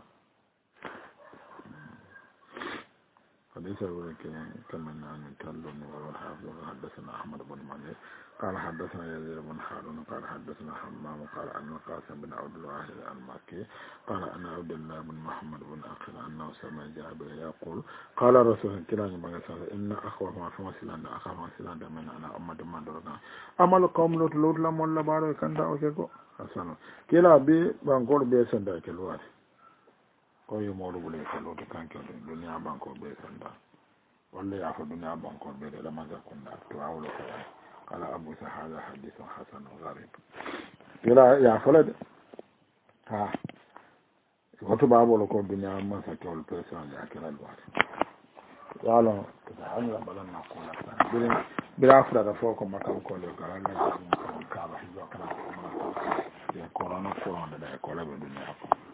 hadisa wala ke kaman na ni tallo ni wa hafiz hadathana ahmad ibn malik قال حدثنا يزيد بن هارون قال حدثنا حمام قال أن قاسم بن عبد الواحد المكي قال أنا عبد الله بن محمد بن أخي أنه سمع جابر يقول قال رسول الله إن أخوة ما في مسلان أخاف مسلان من أنا أمد ما درنا أمل قوم لوط لوط لم ولا بارو كان دا أوكيكو حسنا كلا بي بانكور بي سندا كلوات ko yo modu bule ko lotu kanke dunya banko be sanda walla ya fa dunya banko be da maza kunda to awlo ko قال أبو هذا حديث حسن غريب كلا يا فلد ها وتبع أبو لكم الدنيا ما سكول بيسان يا كلا الوارد قالوا تتعلم بلنا نقول بلا بلا أفراد فوقكم ما كانوا كل قال لا يكون كعبة حجوا كلا يا كورونا كورونا ده كولا بالدنيا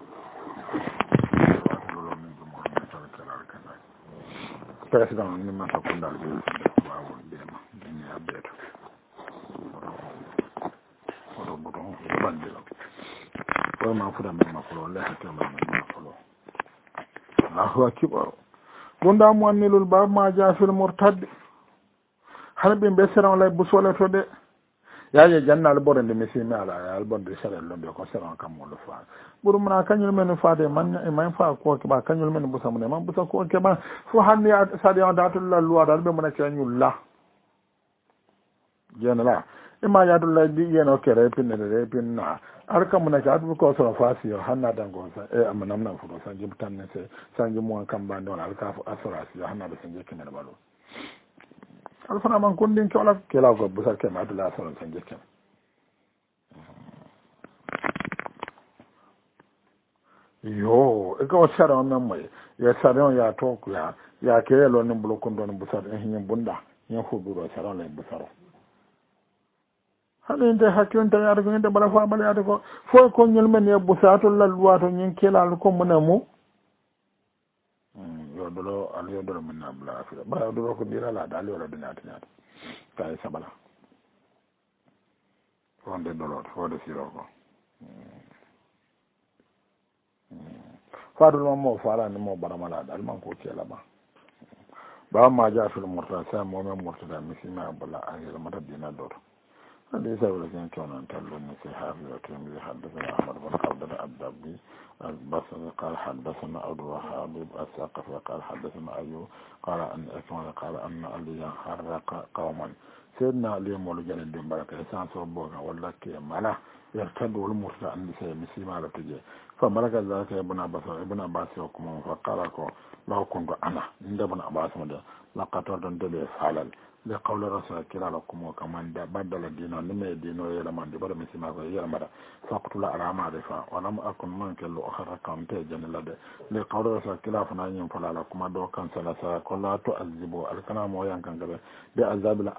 president ni ma ko ndal bi waaw dema ni abet ko bodo bande la ko ma fuda ma ko le hakka ma ma ko Allahu akbar gonda mo annilul ba ma jafil murtad harbe be seran lay bu sole to de yaaje jannal borande misimi ala al bonde sere lombe ko seran kam mo lo fa buru mana kanyul men faade man man fa ko ke ba kanyul men bu samune man bu sa ko ke ba fu hanni sadi on datul la loi dal be mana kanyul la jenala e ma ya dul la di yeno kere pinne de pinna arka mun ka adu ko so fasi yo hanna dango sa e amana namna fu so jib tan ne se sanji mo kam ba don alka fu asrasi yo hanna be sanje kemen balo alfana man kundin ke wala ke la ko bu sa ke ma dul la so sanje kemen yo e ko sara on mai ya sara on ya to ku ya ya ke lo ni bulu kun don bu sara hin bunda nya fu bu ro sara le bu sara hade nte hakkun tan ya ko nde bala fa bala ya ko fo ko nyul men ya bu sa to la luwa to nyin kelal ko mona mu yo dolo al yo dolo men na bla afira ba dolo ko dira la dal yo la dina tinya kay sabala wonde dolo fo de siro ko fadul mo fara ni mo baramala dal man ko kela ba ba ma ja fil murta sa mo men murta da misima bala ayel mata dina dor hadi sa wala kan tonan tallo ni fi hafi wa tirmidhi hadathana ahmad bin abd al-abdi al-basri qala hadathana abu habib as-saqafi qala hadathana ayu qala an akmala qala anna aliya harraqa qauman sayyidina ali mo lo jale dem baraka sa so boga walla ke mala yartadu wal murta an sai misima la tuje فملك ذلك ابن عباس ابن عباس يقوم فقال لو كنت انا عند ابن عباس مده لقد تندل فعل لقول رسول كلا لكم وكمان بدل دينه لما دينه يلما دبر مسما يلما فقتل على ما دفع ولم اكن من كل اخر كم تجن لد لقول رسول كلا فنان فلا لكم دو كان ثلاثه كلا تعذبوا الكلام ويان كان بعذاب الالك يان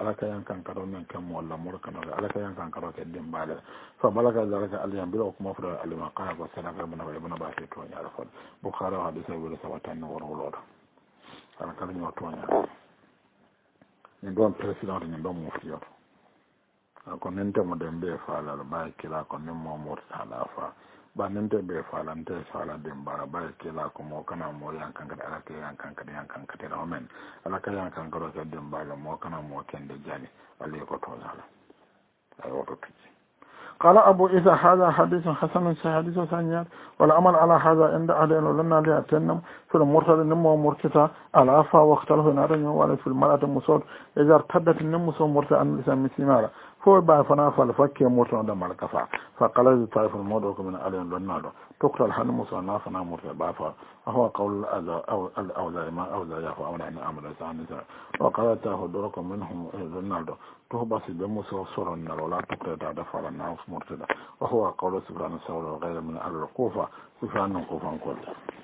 yankan karo men kam walla mor kana ala ka yankan karo ke dimbale fa balaka zalika al yambilo kuma fura al maqa wa sadaka ibn ibn basi to nyaara fon bukhari hadith wala sawatan no woro ala kala nyo to nyaara ni don president ni don muftiyo ko nente mo dembe fa la ba kila ko nem mo mor ala fa ba nente be fa la nte fa la demba ba kila ko mo kana mo yankan kada ala ke yankan kada yankan kada no men ala ka yankan kada ka demba la mo kana mo kende jani ali ko to ala ay wato kici قال أبو إذا هذا حديث حسن حديث ثانيات والعمل على هذا عند أهل لنا لأتنم في المرتد النمو مرتدى العفا واختلف نارن ولا في المرأة المصور إذا ارتدت النمو مرتدى عن لسان مسلمارا فهو بعفنا فالفك مرتدى مالكفا فقال إذا طائف المدرك من أهل لنا تقتل حن مصور نافنا مرتدى بعفا وهو قول الأوزاء ما أوزاء يفا أولا أن أمر سعى وقال تاهو درك منهم لنا تهبس بمصور صورا ولا تقتل دفع الناس مرتدى وهو قول سبحانه وتعالى غير من أهل الكوفة سبحانه الكوفة كل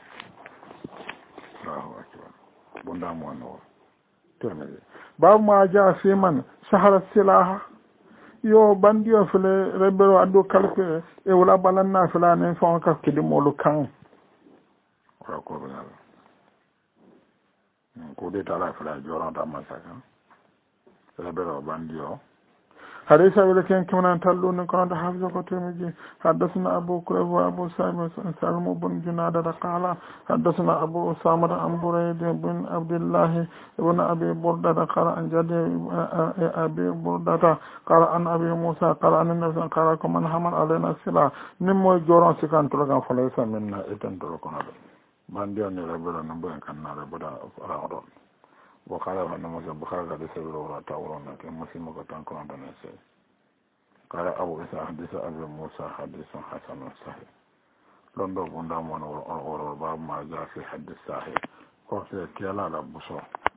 الله أكبر بندام ونور ترمذي باب ما جاء في من شهر السلاح yo bandio fele rebero ado kalpe e wala balanna fela nen fon ka kidi molu kan wala ko bala ko de tala fela joran ta masaka rebero bandio حديث أبي كان كمان تلون كان حافظ قتيمة حدثنا أبو كريب وأبو سالم سالم بن جنادة قال حدثنا أبو أسامة عن بريد بن عبد الله بن أبي بردة قال عن جد أبي بردة قال عن أبي موسى قال عن النبي قال كمن حمل علينا السلاح نمو جوران سكان تلقى فليس منا إتن تلقنا بانديون ربنا نبوين كنا ربنا فرعون وقال أن مسلم بخاري قد سبيل وراء تاورون لكن مسلم قطان كنا دنسي قال أبو إسحاق حديث أبي موسى حديث حسن صحيح لندو بندام ونور باب ما جاء في حديث صحيح قرصي كيلا لبسو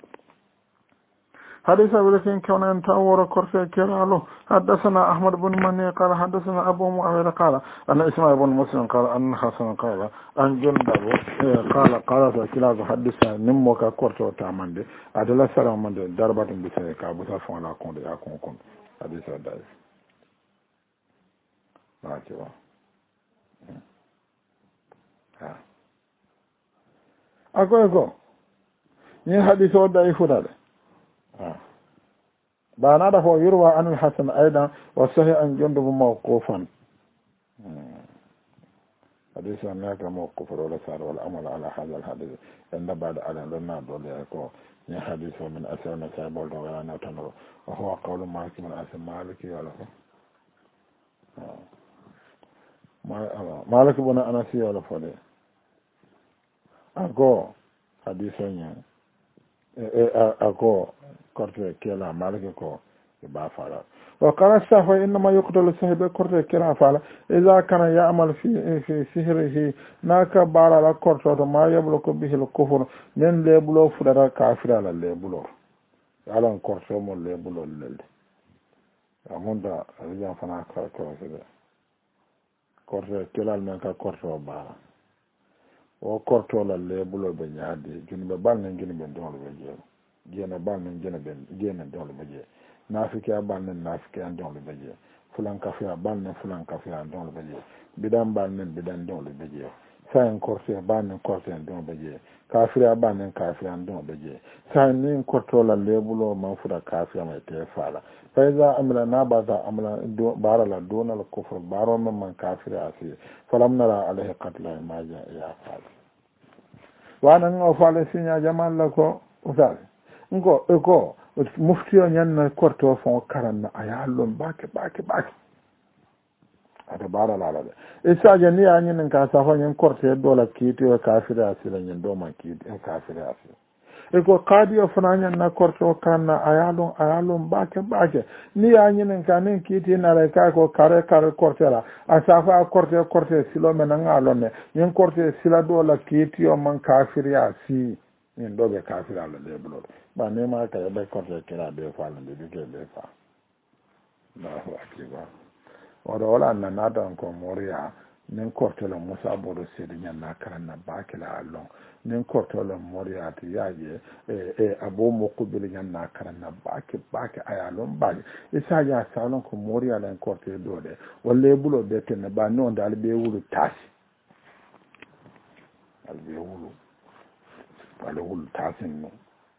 حديث أبي لكن كنا نتاور قرصي كيلا له حدثنا أحمد بن مني قال حدثنا أبو معاوية قال أن إسماعيل بن مسلم قال أن حسن قال أن جندب قال قال كلا حدث نموك قرصو تامندي أدلا سلام من دربة بسيكا بسا فولا كون دي أكون كون حديث دايف ما كيوا ها أكو أكو ني حديث دايف داله ها بانada فو يروى عن الحسن أيضا وصحيح أن جندب موقوفا حديث أنك موقف ولا صار والأمل على هذا الحديث إن بعد على لنا دولي أكو ني حديث من أسرنا سيبول دوغانا تنرو وهو قول مالك من أسر مالك يالك مالك بنا أنسي يالك فلي أكو حديث أكو كورتي كيلا مالك كو يبا فعلا وقال الشافعي إنما يقتل السهب كورتي كيلا فعلا إذا كان يعمل في في سهره ناك بارا كورتو ما يبلغ به الكفر من ليبلو فدرا كافر على ليبلو على كورتو مو ليبلو لل اموندا رجع فنا كورتو سيده كورتو كيلا من كا كورتو بارا o korto la lebulo be nyaade junube bal na junube don lo be jena bal na junube jena don lo be nafiki bal na nafiki don lo be fulan kafia bal na fulan kafia don lo be bidan bal na bidan don lo be sain korto bal na korto don lo be kafira bal na kafia don lo be sain ni korto la lebulo ma fura kafia ma te fala فإذا أملا نابذا أملا بار لا دون الكفر بار من كافر أسير فلم نرى عليه قتل ما جاء يفعل وأنا نفعل سينيا جمال لكو وذلك نكو إكو مفتي أن كورتو فون كرن أيالون باك باك باك هذا بار لا لا إذا جني أني نكاسافا ين كورتو دولا كيتي كافر أسير ين دوما كيتي كافر أسير eko kadiyo fananya na korto kana ayalon ayalon bake bake ni anyinen kanen kiti na re ka ko kare kare kortela asafa korte korte silo mena ngalone yen korte sila do la kiti o man kafiri asi nin dobe kafiri ala le bulo ba ne ma ka be korte kira be fa la de ke be fa na wa kiba ora wala na nada ko moria nin kortela musa bodo sedi ñanna karanna bakila allon nin kortela moriati yaje e e abo mokkubili ñanna karanna bake bake aya lon baje isaja salon ko moriala en korte do de walla e bulo be tenne ba non dal be wulu tasi al be wulu wala wulu tasin no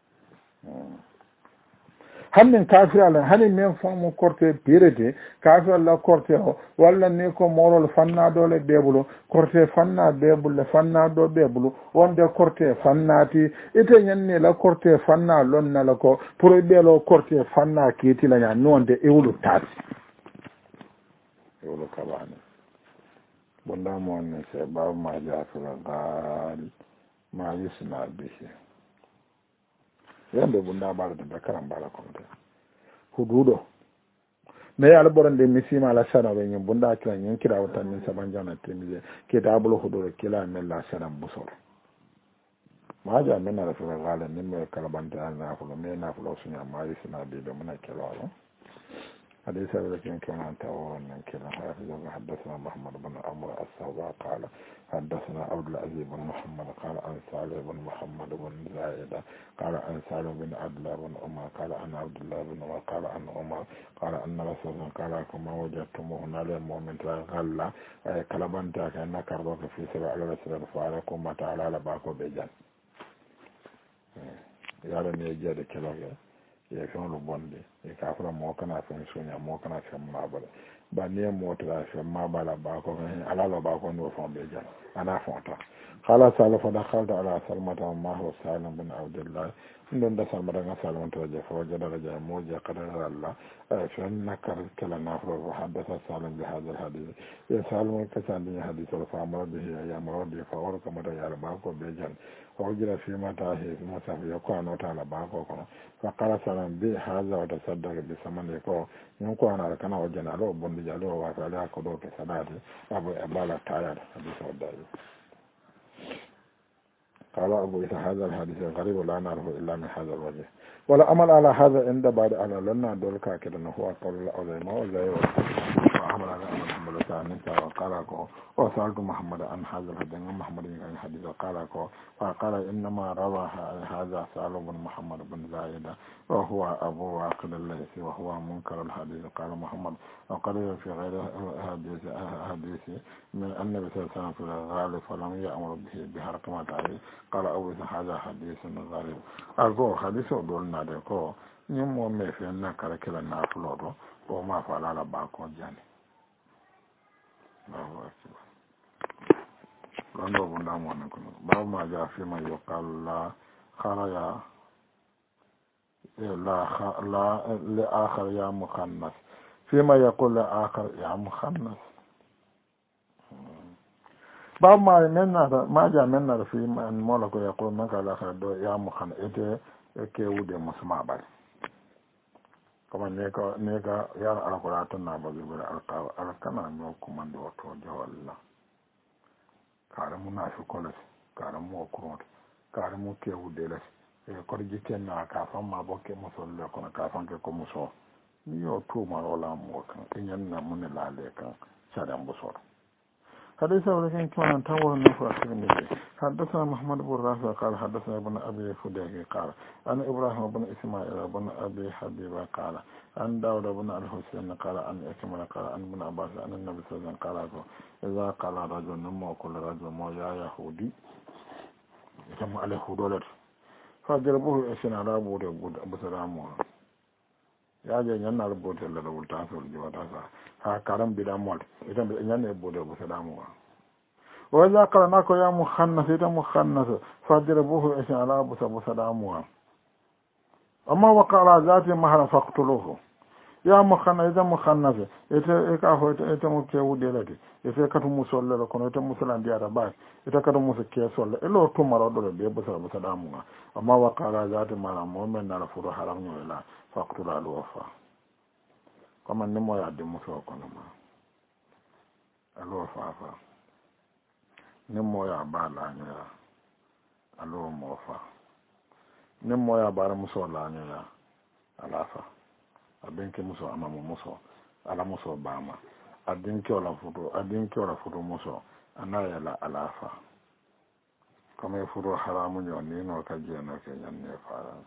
hannin kafirala hani men famu korte pirete kafirala korte o walla ni ko morol fanna dole bebulo korte fanna bebulle fanna do bebulu wonde korte fannati ite nyanni la korte fanna lonna la ko pour belo korte fanna kiti la nonde ewlu tati ewlu kabane bonda mo ne se ba ma jafira gal ma yusna bihi yande bunda bala de karam bala ko de hududo me ala borande misima la sana be nyum bunda kila nyen kira wata min sabanjana temize ke tablo hududo kila men la sana busor maja men ala fura gala ni me kala banta na fulo me na fulo sunya ma yisna be do mena kila lo حديث أبي بكر كان عن تاور من كلا حدثنا محمد بن عمرو السوبا قال حدثنا عبد العزيز بن محمد قال عن صالح بن محمد بن زايدة قال عن سالم بن عبد الله بن عمر قال عن عبد الله بن عمر قال عن عمر قال أن رسول الله قال كما وجدتموه نال المؤمن غلا كلبنتا كأن كربك في سبع رسول فاركم ما تعالى لباكو بجان يالا نيجي كلاغا ye fɛn bonde e ka fara mo kana fɛn sonya mo kana fɛn ma bala ba ne mo tra fɛn ma bala ba ko ala la ba ko no fɛn be ja ana fɔta khala sala fa dakhalta ala salmata ma huwa salim bin abdullah ndon da salmata nga salim to je fa jada raja mo je qadara allah fɛn nakar kala na fa hadatha salim bi hadha al hadith ya salim ka san bi hadith fa amara bi ya amara bi fa war kama da ya ba ko be jan وجد فيما تاهي فيما سافي يقوى نوتا على باقو كنا فقال سلام بي هذا وتصدق بسمن يقوى ينقوى أنا لكنا وجنا له بند جالوه وفعلها كدوك سنادي أبو إبالة تاير حديث ودائي قال أبو إذا هذا الحديث غريب لا نعرفه إلا من هذا الوجه ولا أمل على هذا عند بعد على لنا دولك كده هو قول الأولي ما وزي وعمل على أمل محمد ثاني وقال وسألت محمد عن هذا الحديث محمد عن الحديث وقال وقال إنما روى هذا سأل بن محمد بن زايدة وهو أبو واقد الليثي وهو منكر الحديث قال محمد وقال في غير حديث حديث من النبي صلى الله عليه وسلم في الغالب فلم يأمر به بحرق ما تعالي قال أبو هذا حديث غريب أقول حديث دولنا ديكو نمو ميفي نكر كلا نافلو وما فعل على باكو جاني الله أكبر لأنه بنا مونكم باب ما جاء فيما يقال لا خرج لا خ... لا لآخر يا مخنث فيما يقول لآخر يا مخنث باب ما منا ما جاء منا في من مولك يقول ما قال آخر يا مخنث إيه كيود مسمع بس كما نيكا نيكا يا القرآن بقول القا القنا نوكم من دوتو جوال kare mu na fi kolas kare mu kurot kare mu ke wudelas e ko jiken na ka fam ma bokke mo so le ko ka fam ke ko mo so ni yo to ma wala mo kan nyen na mun la le kan sadam bu so حديث أبو بكر كان تور النفر في النبي حدثنا محمد بن رافع قال حدثنا ابن أبي فديك قال عن إبراهيم بن إسماعيل بن أبي حبيبة قال عن داود بن الحسين قال عن إكمل قال عن ابن عباس عن النبي صلى الله عليه وسلم قال إذا قال رجل نمو كل رجل مو يا يهودي يسمى عليه دولار فجربوه إسنا على بود أبو سلامه ya je nyan na rubuta da rubuta su da wata sa ha karam bidan mol idan nyan ne bude bu salamu wa za qarana ko ya muhannas idan muhannas fadribuhu isha ala bu salamu amma wa qala zati mahra faqtuluhu ya muhannas idan muhannas ita ka ho ita mu ke wude lati ita ka tu musolle ko ita musulan dia da ba ita ka tu musu ke solle ilo to maro do be bu salamu amma wa qala zati mahra mu'min na furu haram yo la فاقتل الوفا كما نمو يعد مسوى كنما الوفا فا نمو يعبال عنيا الو موفا نمو يعبال مسوى لعنيا الافا أبينك مسوى أمام مسوى على مسوى باما adin kyola fudu adin kyola fudu muso anaya la alafa kama fudu haramu nyoni no kaje no ke nyanne fara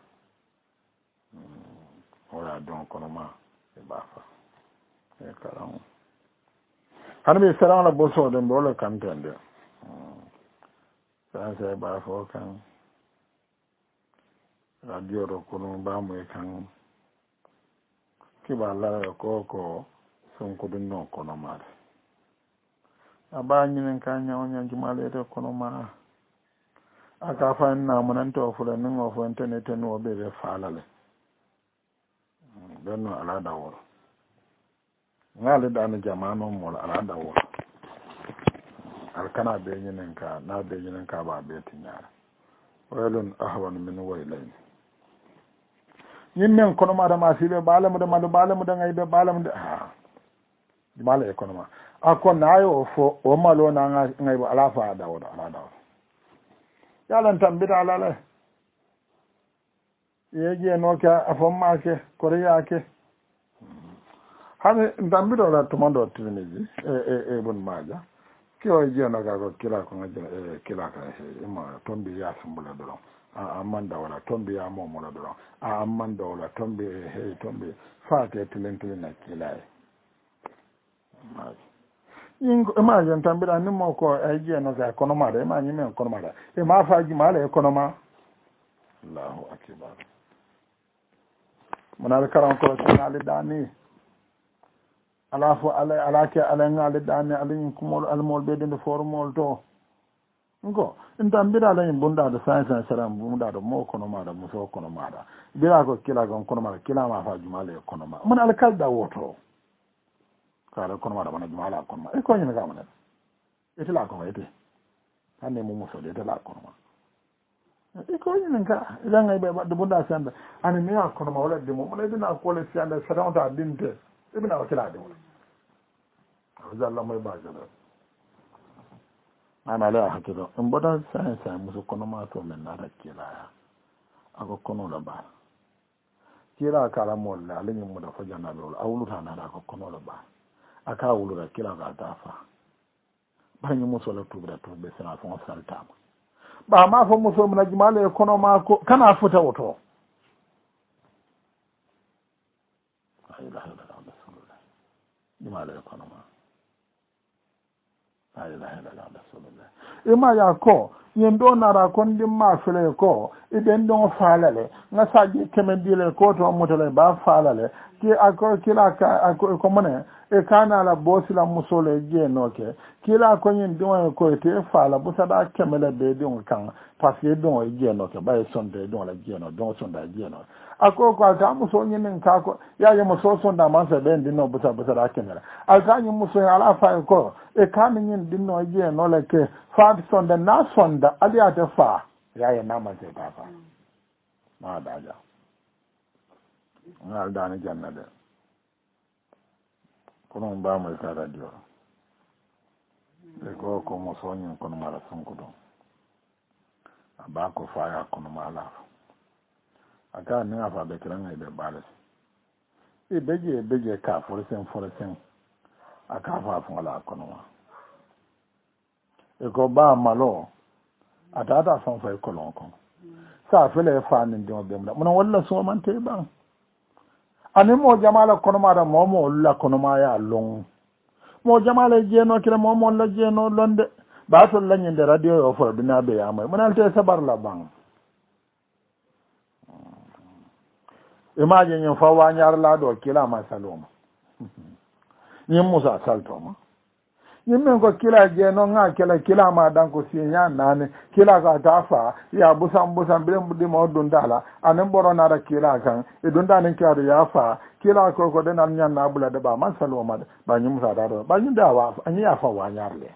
ora don kono ma e bafa e karam hanbe sarana la boso de mbole kantende sa sa ba fo kan radio ro kono ba mo kan kiba la ko ko son ko dun no kono ma aba nyinen kan nyawo nyanji male de kono ma aka fa na munan to fula nin o fo internet no be be falale don no ala da wor ngale da na jama'ano mo ala da wor alkana be nyinen ka na be nyinen ka ba be tinyara waylun ahwan min waylayn nyimmen kono ma da ma sibe balamu da ma balamu da ngai be balamu da ha mala e kono ma akon nayo fo o malo na ngai ba ala fa da wor ala da wor yalan tambita alala yeje no ka afomma ke koreya ke hane tambito la tomando tiniji e e e bon maja ki o je no ka ko kila ko ngaje e kila ka e ma tombi ya sumbula do a amanda wala tombi ya mo mo do a amanda wala tombi he tombi fa ke tilentin na kila e ma ingo ma jan tambira ni mo ko aje no ga kono ma de ma ni men kono ma da e ma fa ji ma le kono ma Allahu akbar manal karam ko tanale dani ala fo ala ala ke ala ngale dani alin kumol almol be de formol to ngo ndambira la bunda da science and salam bunda da mo kono ma da mo so kono ma da bira ko kila gon kono ma kila ma fa ji ma le kono ma manal kalda woto kala kono ma da bana jumala kono ma e ko nyina gamana ete la kono ete ande mo muso de la kono ma e ko nyina ka ila ngai be de bunda sanda ani me kono ma wala de mo mo dina ko le sanda sada ta dinte e bina wakila de mo Allah mai ba jalo ana la hakilo in bodan sai sai muso kono ma to men na rakila ya ako kono la ba kila kala mo la alin mu da fajana lo awulu ta na da ko kono la ba aka wulura kila ga dafa banyi muso la tubra to be sana fon salta ba ma fo muso mun jimale kono ma ko kana futa woto la ilaha illallah rasulullah jimale kono ma la ilaha illallah rasulullah e ma ya ko yendo nara kon dim ma fele ko e den don falale nga saji kemendile ko to mutale ba falale ki akko kila ka ko mone e kana la bosi la musole je noke kila ko nyin don ko te fala bu sada kemele be don kan parce don je noke ba sonde don la je no don sonda je no akko ko ta muso nyin ka ko ya ya muso sonda man se ben dinno bu sada bu sada kemele alka nyin muso ala fa ko e kana nyin dinno je no le ke fa sonda na sonda ali ata fa ya ya na man se ta fa ma da ja ngal dani jannade kono ba mo ta radio e ko ko mo sonyin kono mala sunkudo aba ko faya kono mala aka ni afa be kranga be bale e beje beje ka forsen forsen aka fa fun ala kono ma e ko ba malo atata son fa ko lon ko sa fele fa ni ndo be mo mo walla so man te ban ani mo jamala kono ma da mo mo la kono ma ya long mo jamala jeno kire mo mo la jeno londe ba to la nyinde radio yo fo dina be ya may manal te sabar la bang imagine ñu fa wañar la do kila ma saloma ñim musa salto ma ñim men ko kila jeno nga kila kila ma dan ko sinya nane kila ka tafa ya busam busam be mbudi mo dun dala anen borona ra kila kan e dun danen kiado ya fa kila ko ko den an nyanna bula de ba man saloma ba ñim musa da do ba ñu dawa anyi ya fa wañar le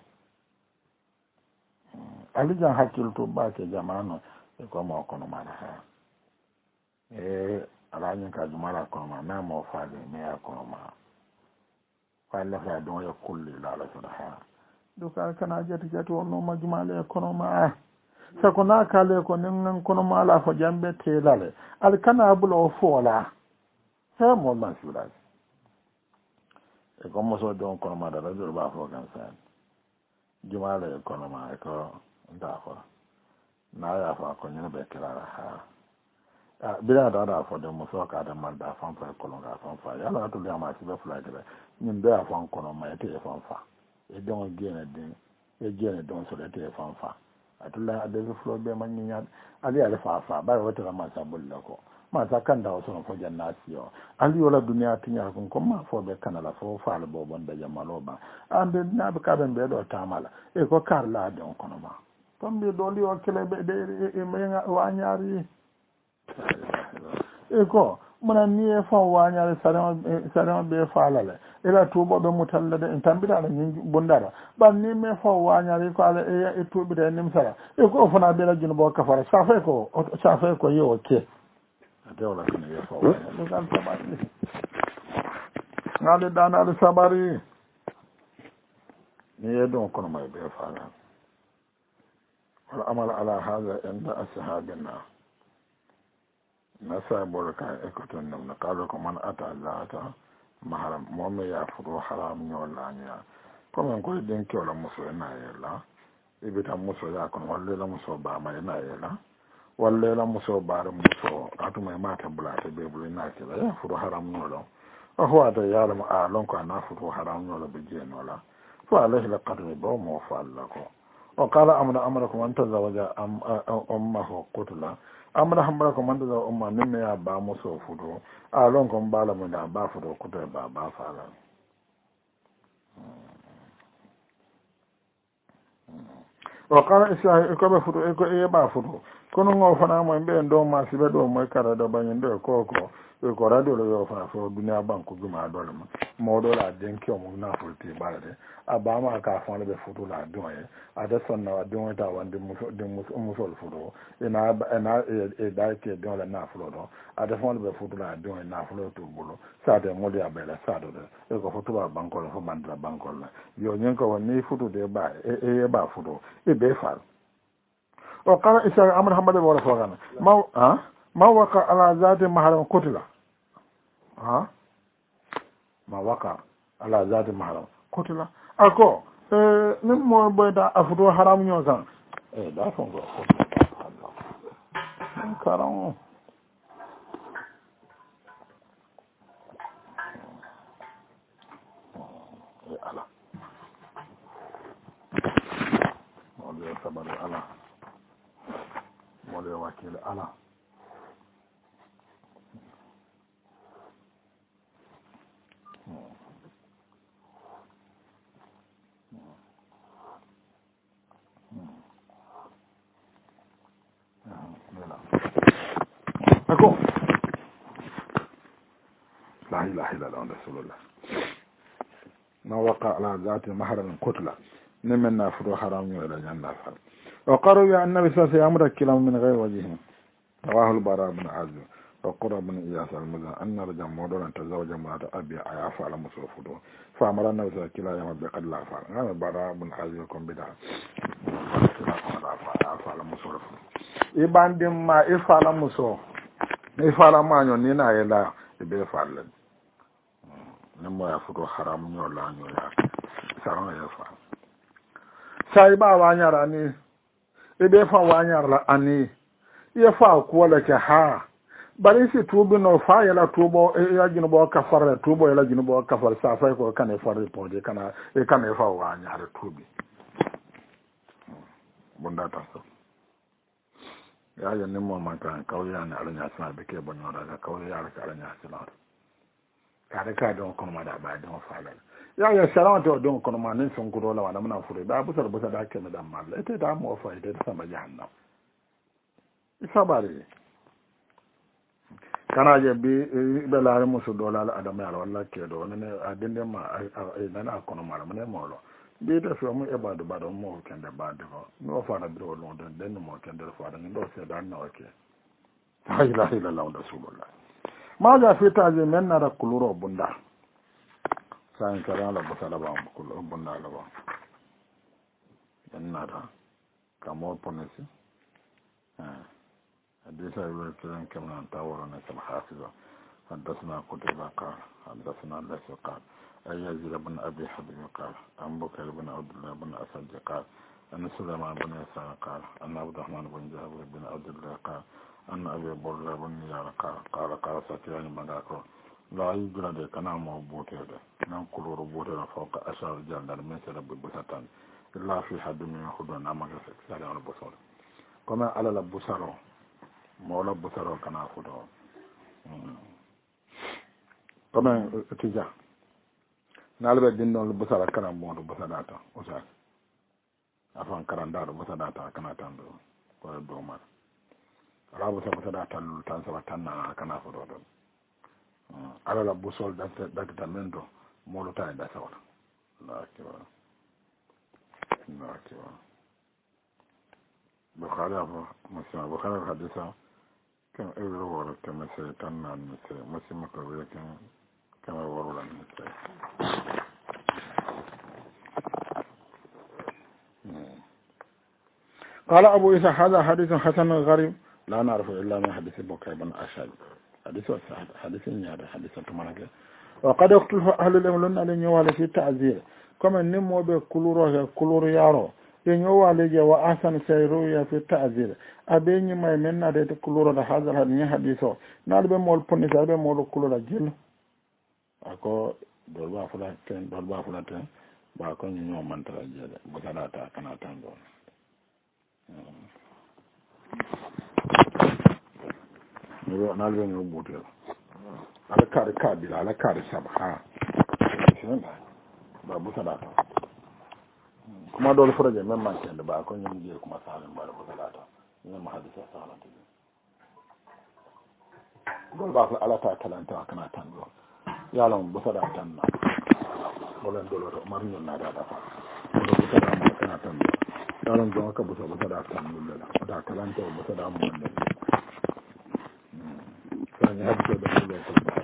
alijan hakil to ba ke jamano e ko mo kono ma ha e ala nyin ka jumara kono ma na mo fa de me ya kono ma wala fa don ya kulli la la ha do ka kana jati jati wonno ma jumale kono ma sa ko na kale ko nen kono ma la fa jambe te lale al kana bulo fola sa mo ma sura e ko mo so don kono ma da do ba fo kan sa juma le kono ma ko nda fo na ya fa ko ni be kala ha a bila da da fo de mo so ka da mal da fan fa kono ga fan fa ya la to le ma si be fla de ni be a fan kono ma te fan fa e don gene din e gene don so de te fan fa atula ade flo be man ni nya ali ala fa fa ba wata ma sa bulla ko ma ta kan da wasu fo jannati yo ali wala duniya tinya kun ko ma fo be kanala fo fa ala bo bon da jamalo ba ande na be ka ben be do tamala e ko karla don kono ma ton be do li o kele be de e me wa nyaari e ko mona ni e fa wa nyaari sarama sarama be fa ala le ila tubo be mutalla de tambira la nyi bondara ban ni me fa wa nyaari ko ala e e tubi de nim sara e ko fona be la junu bo kafara sa fe ko sa fe ko yo ke ate wala kene ye fa wa nyaari kan sabari ngale dana al sabari ni e don kono may be fa ala wala amal ala hada inda ashabina nasa borka ekoton nam na kalo ko man ata allata maharam momme ya furo haram nyola nya comme ko den ko la muso na yela ibita muso ya kon walle la muso ba ma na yela walle la muso ba muso atuma mata bulata be bulu na kila ya furo haram nyolo o ho ata yala ma alon ko na furo haram nyolo be je nola fa alaihi laqadri bo mo fa allako o kala amna amrakum an tazawaja am ummahu qutla amra hambara ko manda da umma nemme ya ba muso fudo a lon kon bala mun da ba fudo ko da ba ba fala o kala isa ko be fudo e ko e ba fudo kono ngo fana mo be ndo ma sibe do mo kara do banyen do ko ko e ko radio lo yo fana fo dunya banku juma do le mo do la den ki o mo na fulti balade abama ka fana be fudo la do e ada sonna do ta wande mo de mo mo sol fudo ina ina e da ke do la na fudo do ada fana be fudo la do e na fudo to bolo sa de mo ya bela sa do e ko fudo ba banko fo bandra banko la yo nyen ko ni fudo de ba e e ba fudo e be fa وقال إسحاق أمر محمد ولا فوقنا ما ها ما وقع على ذات محرم قتل ها ما وقع على ذات محرم قتل أكو نمو بيدا أفضل حرام نيوزان إيه ده فنقول كرام إيه الله مولى سبحان الله مولى وكيل الله أكو لا إله إلا الله رسول الله ما وقع على ذات محرم قتلى نمنا فرو حرام ولا جنة فر وقالوا يا النبي صلى الله عليه وسلم كلام من غير وجهه رواه البراء بن عازب وقرأ بن إياس المزن أن رجل مودولا تزوج امرأة أبي عياف على مصرفه فأمر النبي صلى الله عليه وسلم يوم بقد لا فعل هذا البراء بن عازب يكون بدعة عياف على مصرفه إبان دم ما إفعل مصرف إفعل ما ينينا إلا إبفعل نمو يفضل حرام نيولا نيولا سرون يفعل سايبا وانيار أني إبفع وانيار أني يفعل كوالك ها bari si tubu no fa yala tubo ya jinu bo kafara tubo yala jinu bo kafara sa fa ko kan e fare ponde kana e kan e fa wa nyaare tubi bunda ta so ya ya ne mo man kan kaw ya ne alanya sa be ke bon wala ka kaw ya ka alanya sa ka da ka don kono ma da ba don fa la ya ya salawa to don kono ma nin son kuro la wala muna fure da busar busar da ke da malla ite da mo fa ite da sama jahannam isabari kana je bi be laare musu dolal adam ya walla ke do ne adinde ma nana kono mara ne molo bi da so mu e badu badu mo kende badu ko no fa na biro lo den den mo kende fa da ndo se da na oke la ilaha illallah rasulullah ma ga fi ta je men na da kuluro bunda san kara la busala ba kuluro bunda la ba den na da kamo ponesi ah حديث أبي بكر كما تاورنا الحافظ حدثنا قتيبة قال حدثنا ليث قال أن يزيد بن أبي حبيب قال عن بكر بن عبد الله بن أسد قال أن سليمان بن يسار قال أن عبد الرحمن بن جابر بن عبد الله قال أن أبي بردة بن نيار قال قال قال سكيان مداكو لا يجرى كنا موبوتة نان كلور بوتة فوق أشار جندر من سرب بساتان إلا في حد من خدون أمك سكساري على البصر كما على البصر مولا البصر كنا خدون كما تجاه نالبه دينون البصر كنا مود بساداتا وساك afan karandaro botadata kana tando ko do ma rabu sa botadata tan sa tanna kana fo do ala la busol da da tamendo molo tay da sawla la kiwa la kiwa bukhari abu musa bukhari hadisa kan euro wala kama se tanna ni se musima ko wala kan kama wala ni se قال أبو إيسى هذا حديث حسن غريب لا نعرف إلا من حديث بكر بن أشهد حديث حديث هذا حديث تمانك وقد اختلف أهل العلم أن يوالي في التعزير كما نمو بكلوره كلور يارو ينوالي وأحسن سيرويا في التعزير أبيني ما يمنى ديت كلور هذا الحديث حديثه نالبه مول بنيس أبي مول كلور جيل أكو دولبا فلاتين دولبا فلاتين باكو نيو منترا جيل بسالاتا كنا تنظر nalbe no butel ala kare kabila ala kare sabha ba buta da kuma dole furaje men man kende ba ko nyum je kuma salen ba buta da ne ma hadisa sala to gol ba ko ala ta talanta kana tango yalon buta da tanna bolen dole to mar nyon na da da fa buta da ma kana tango yalon jonga ka buta buta da tanno da da talanta buta da mo ne ne hadde da ko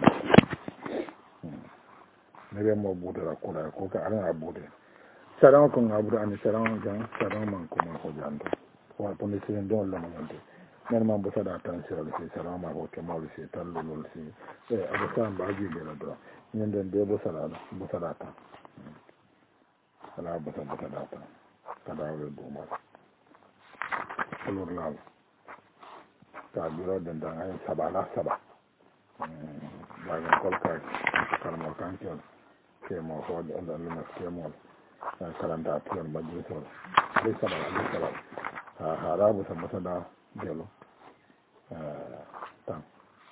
ne be mo bude la ko la ko ka ala bude saran ko ngabude ani saran jan saran man ko mo ko jando wa to ne sen don la mo jando men man bo sada tan sira le saran ma ko ke mo le se tallo lo se e aba san ba ji be la do nyende be bo sada bo sada ta ala bo sada ta ta kada le bo ma ko la ta biro den da ay sabala saba bagan kolka kalmo kankel kemo hode on dan luma kemo kalanda tiyon majji to de saba de saba ha harabu sama sada delo eh tan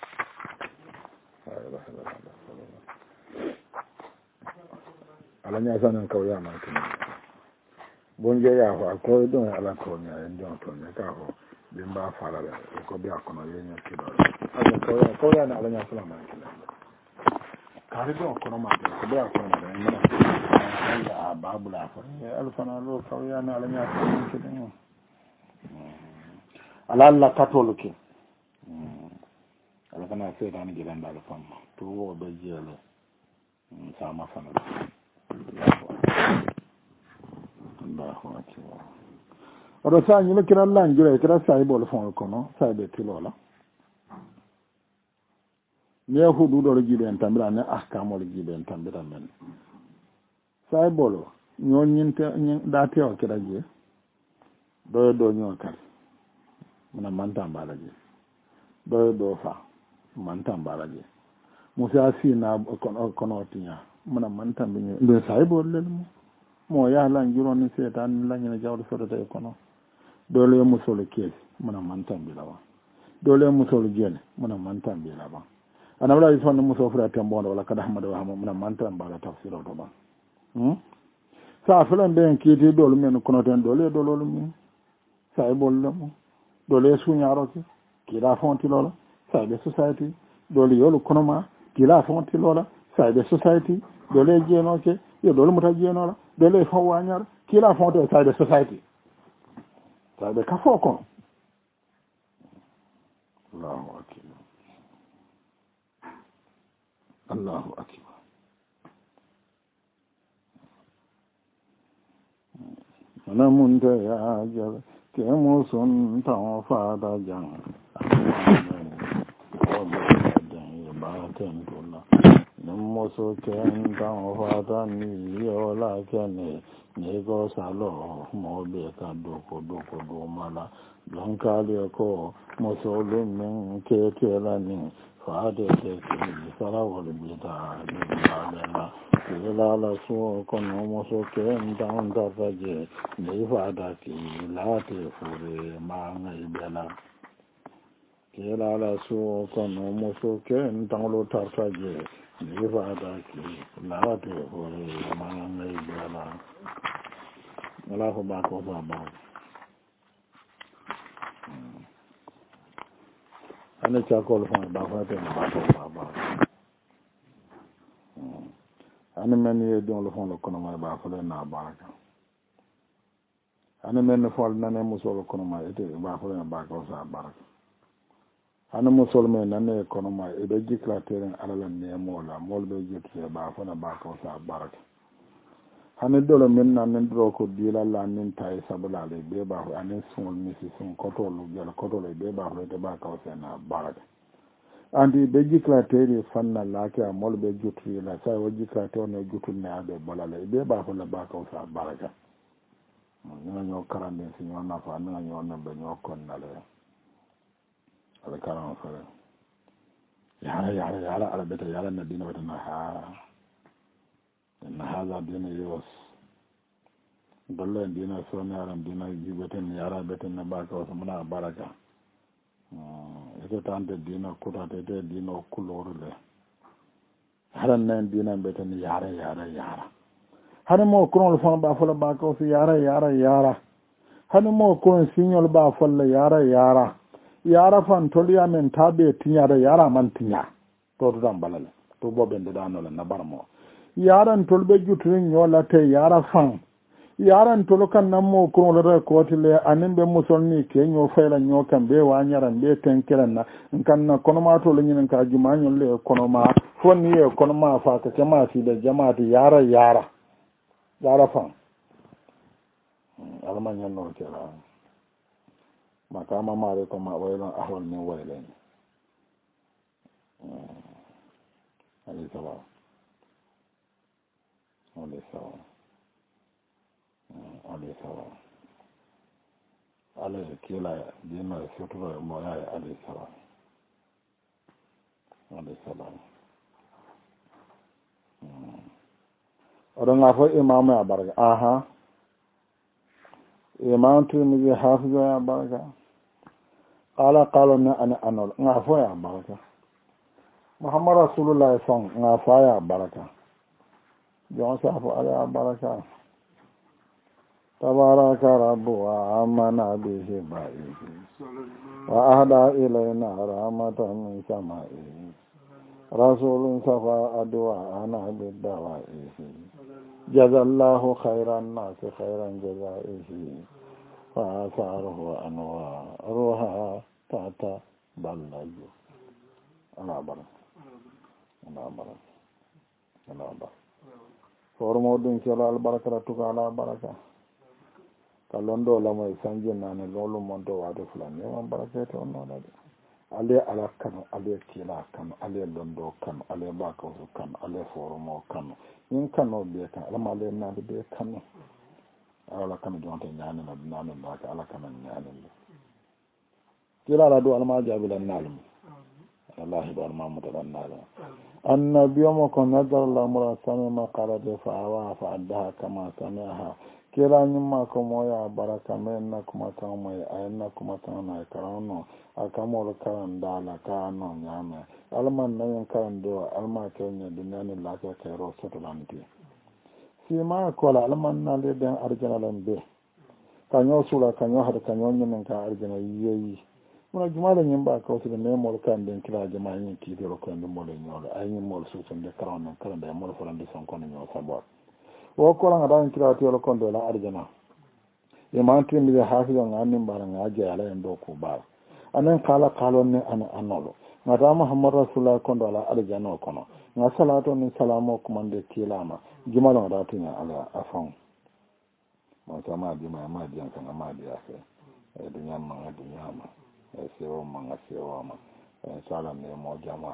ala nya sanan kawya ma kin bonje ya ho ko don ala ko nya en don to ne ka ho bimba fara da ko bi akono yenya kido ala ko ya ko ya na ala nya sala ma kin kare do kono ma ko bi akono da en mana ala babula fa ala fana lo ko ya na ala nya ko kin ala alla katoluke ala kana se tan gidan da fam to wo be jelo sama fana Allahu akbar odo sa nyime kira lanjure kira sai bol fon kono sai be tilola ne hudu do gibe en tambira ne ahkamol gibe en tambira men sai bolo nyon nyinte date o kira je do do nyon kar muna manta balaje do do fa manta balaje musa si na kono kono tinya muna manta be be sai bol le mo ya lanjuro ni setan lanyina jawdo sodo tay kono dole musolo kesi muna mantan bilawa dole musolo jene muna mantan bilawa anabla ison muso fura tembo wala kada hamado ha muna mantan bala tafsiro to ba hm sa fulan ben kiti dole men kono ten dole dole mi sai bolle mo dole sunyaro ki kila fonti lola sai be society dole yolu kono ma kila fonti lola sai be society dole jeno ke yo dole muta jeno la dole fo wanyar kila fonti sai be society sabe kafo ko Allahu akbar Allahu akbar ana munde ya jar ke musun ta fa da jan ko da dan ba tan dola Moso ken down fata ni yola kene nego salo mo be ka doko doko do mala don kali ko moso le men ke ke la ni fade ke ki sala wol bi ta ni ba na la la so ko no moso ken down da faje ni fada ki la te fure ma ngai bela ke la la so ko no moso ken down lo ta faje ni fada ki la te fure ma ngai bela ala ko ba ko ba ba ane cha ko fa ba fa te ba ko ba ba ane men ye don lo fon lo kono ma ba fa le na baraka ane men fo na ne muso lo kono ma ete ba fa le na ba ko sa baraka ane muso lo men na ne kono ma e be jikla tere ala la ne mo la mo be jitte ba fa na ba ko sa baraka hane dolo min na nen dro ko dila la nin tay sabula le be ba ane sun misi sun koto lu gel koto le be ba le de ba ka se na baraka andi be jikla tere fanna la ka mol be jutri la sa wo jikla to ne jutu ne abe bala le be ba ko la ba ka sa baraka ni ñoo karande si ñoo na fa ni ñoo na be ñoo kon na le ala karam fa ya ya ya ala ala beta ya ala na dina wata na ha na hala dina yos dolle dina so ne aram dina jibeten yara beten na ba ka so muna baraka ito tante dina kuta te te dina kuloro le haran nan dina beten yara yara yara hani mo kuron fon ba fola ba ko si yara yara yara hani mo kuron signal ba fola yara yara yara fan toliya men tabe tinya da yara man tinya to to dan balale to bo ben da no na barmo yaran tolbe jutrin yola te yara fan yaran tolo kan nan mo kuron la ko tile anin be musolni ke nyo fayla nyo kan be wa nyaran be tenkiran na kan na kono ma to lenyin ka juma nyon le kono ma fonni e kono ma fa ka kema fi da jamaati yara yara yara fan alman yan no kera makama mare ko ma wayla ahwal min waylen ali sawa ali sawa ali sawa ali kila dina suturo mo ya ali sawa ali sawa oɗon ga fof imamu ya baraka aha imam tirmidhi hafizu ya baraka qala qala na ana anol ga fof ya baraka muhammad rasulullah son ga fa ya baraka jon safo ala ya baraka tabaraka rabbu wa amana bihi ba'ihi wa ahda ilayna rahmatan min sama'ihi rasulun safa adwa ana bidawa'ihi jazallahu khairan nasi khairan jazaihi fa asaruhu anwa ruha tata ballaju ala bara ala bara ala bara formo dun kala al barakatu tuka ala baraka kalondo la moy sanje nane lolu monto wade fulani man barakatu on non ade ale ala kanu ale kila kanu ale londo kanu ale bako kanu ale formo kanu in kanu be kan ala ale na be kanu ala kanu jonte nyane na nane ba ala kanu nyane kila la do alma jabilan nalim Allah do alma mutadan nalim annabi mo ko nadar la mura sama qalat fa awa fa adha kama samiha kila nyima ko moya baraka men na kuma kan moy ayna kuma tan na karano akamol kan dala kano nyame alman nan kan do alma kenya dinani la ka kero sotolanti sima ko la alman na le den arjana lambe kanyo sula kanyo har kanyo nyen ka arjana yeyi mona jumala nyimba ko to ne mol kan den kila jama yin ki do ko ndo mol nyolo ay ni mol su sun de karano kan de mol forande son kon nyo sabot o ko la ngadan kila to lo kon do la arjana e man tin mi hafizo ngani mbara ngaje ala ndo ko ba anan kala kalon ne ana anolo ngata muhammad rasulullah kondo ala arjana kono nga salatu ni salamo kuma de kilama jumala ngata tinya ala afon mo sama di ma ma di kan ma di afa e dunya ma dunya ma e sewo ma sewo ma e sala ne mo jamala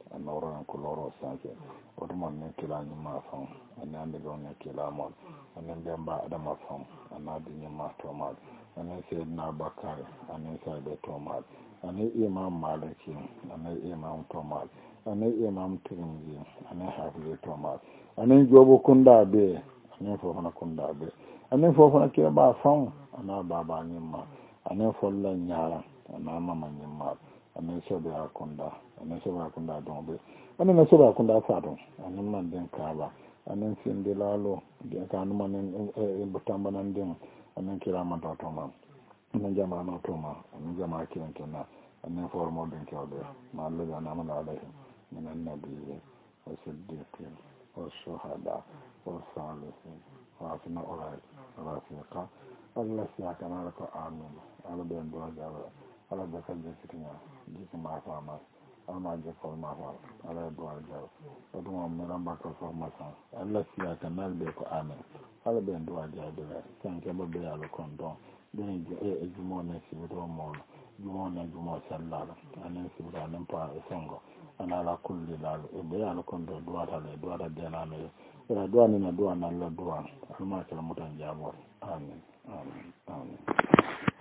anoro en koloro sanke otomo ne kila ni ma fam anande go ne kila mo anen demba adama fam anadi ni ma to ma anen sayyidina bakar anen sayyid to ma anen imam maliki anen imam to ma anen imam tirmidhi anen hafiz to ma anen jobo kunda be anen fofana kunda be anen fofana ke ba fam ana baba ni ma anen folla nyaara ana mama ni ma anen sobe akunda anen sobe akunda dombe anen sobe akunda fatu anen man den kaba anen sinde lalo de kanu manen e butamba nan den anen kirama to to ma anen jama no to ma anen jama kiran kenna anen formo den kewde ma Allah na man alayhi min annabiyyi wa siddiqin wa shuhada wa salihin wa asna ulai rafiqa Allah ya kana ko amin ala ben do jaba ala be kalbe fitinya jiki ma fama ama je ko ma fa ala do jaba o dum am ramba ko formation Allah ya kana be ko amin ala ben do jaba kan ke be ala kon don den e jumo ne si do mo jumo ne jumo sallala anen si do nan pa songo ana la kulli lal e be ala kon do do ata le do ata dena me e do ani na do ana la do alma kala mutan jabo amin amin amin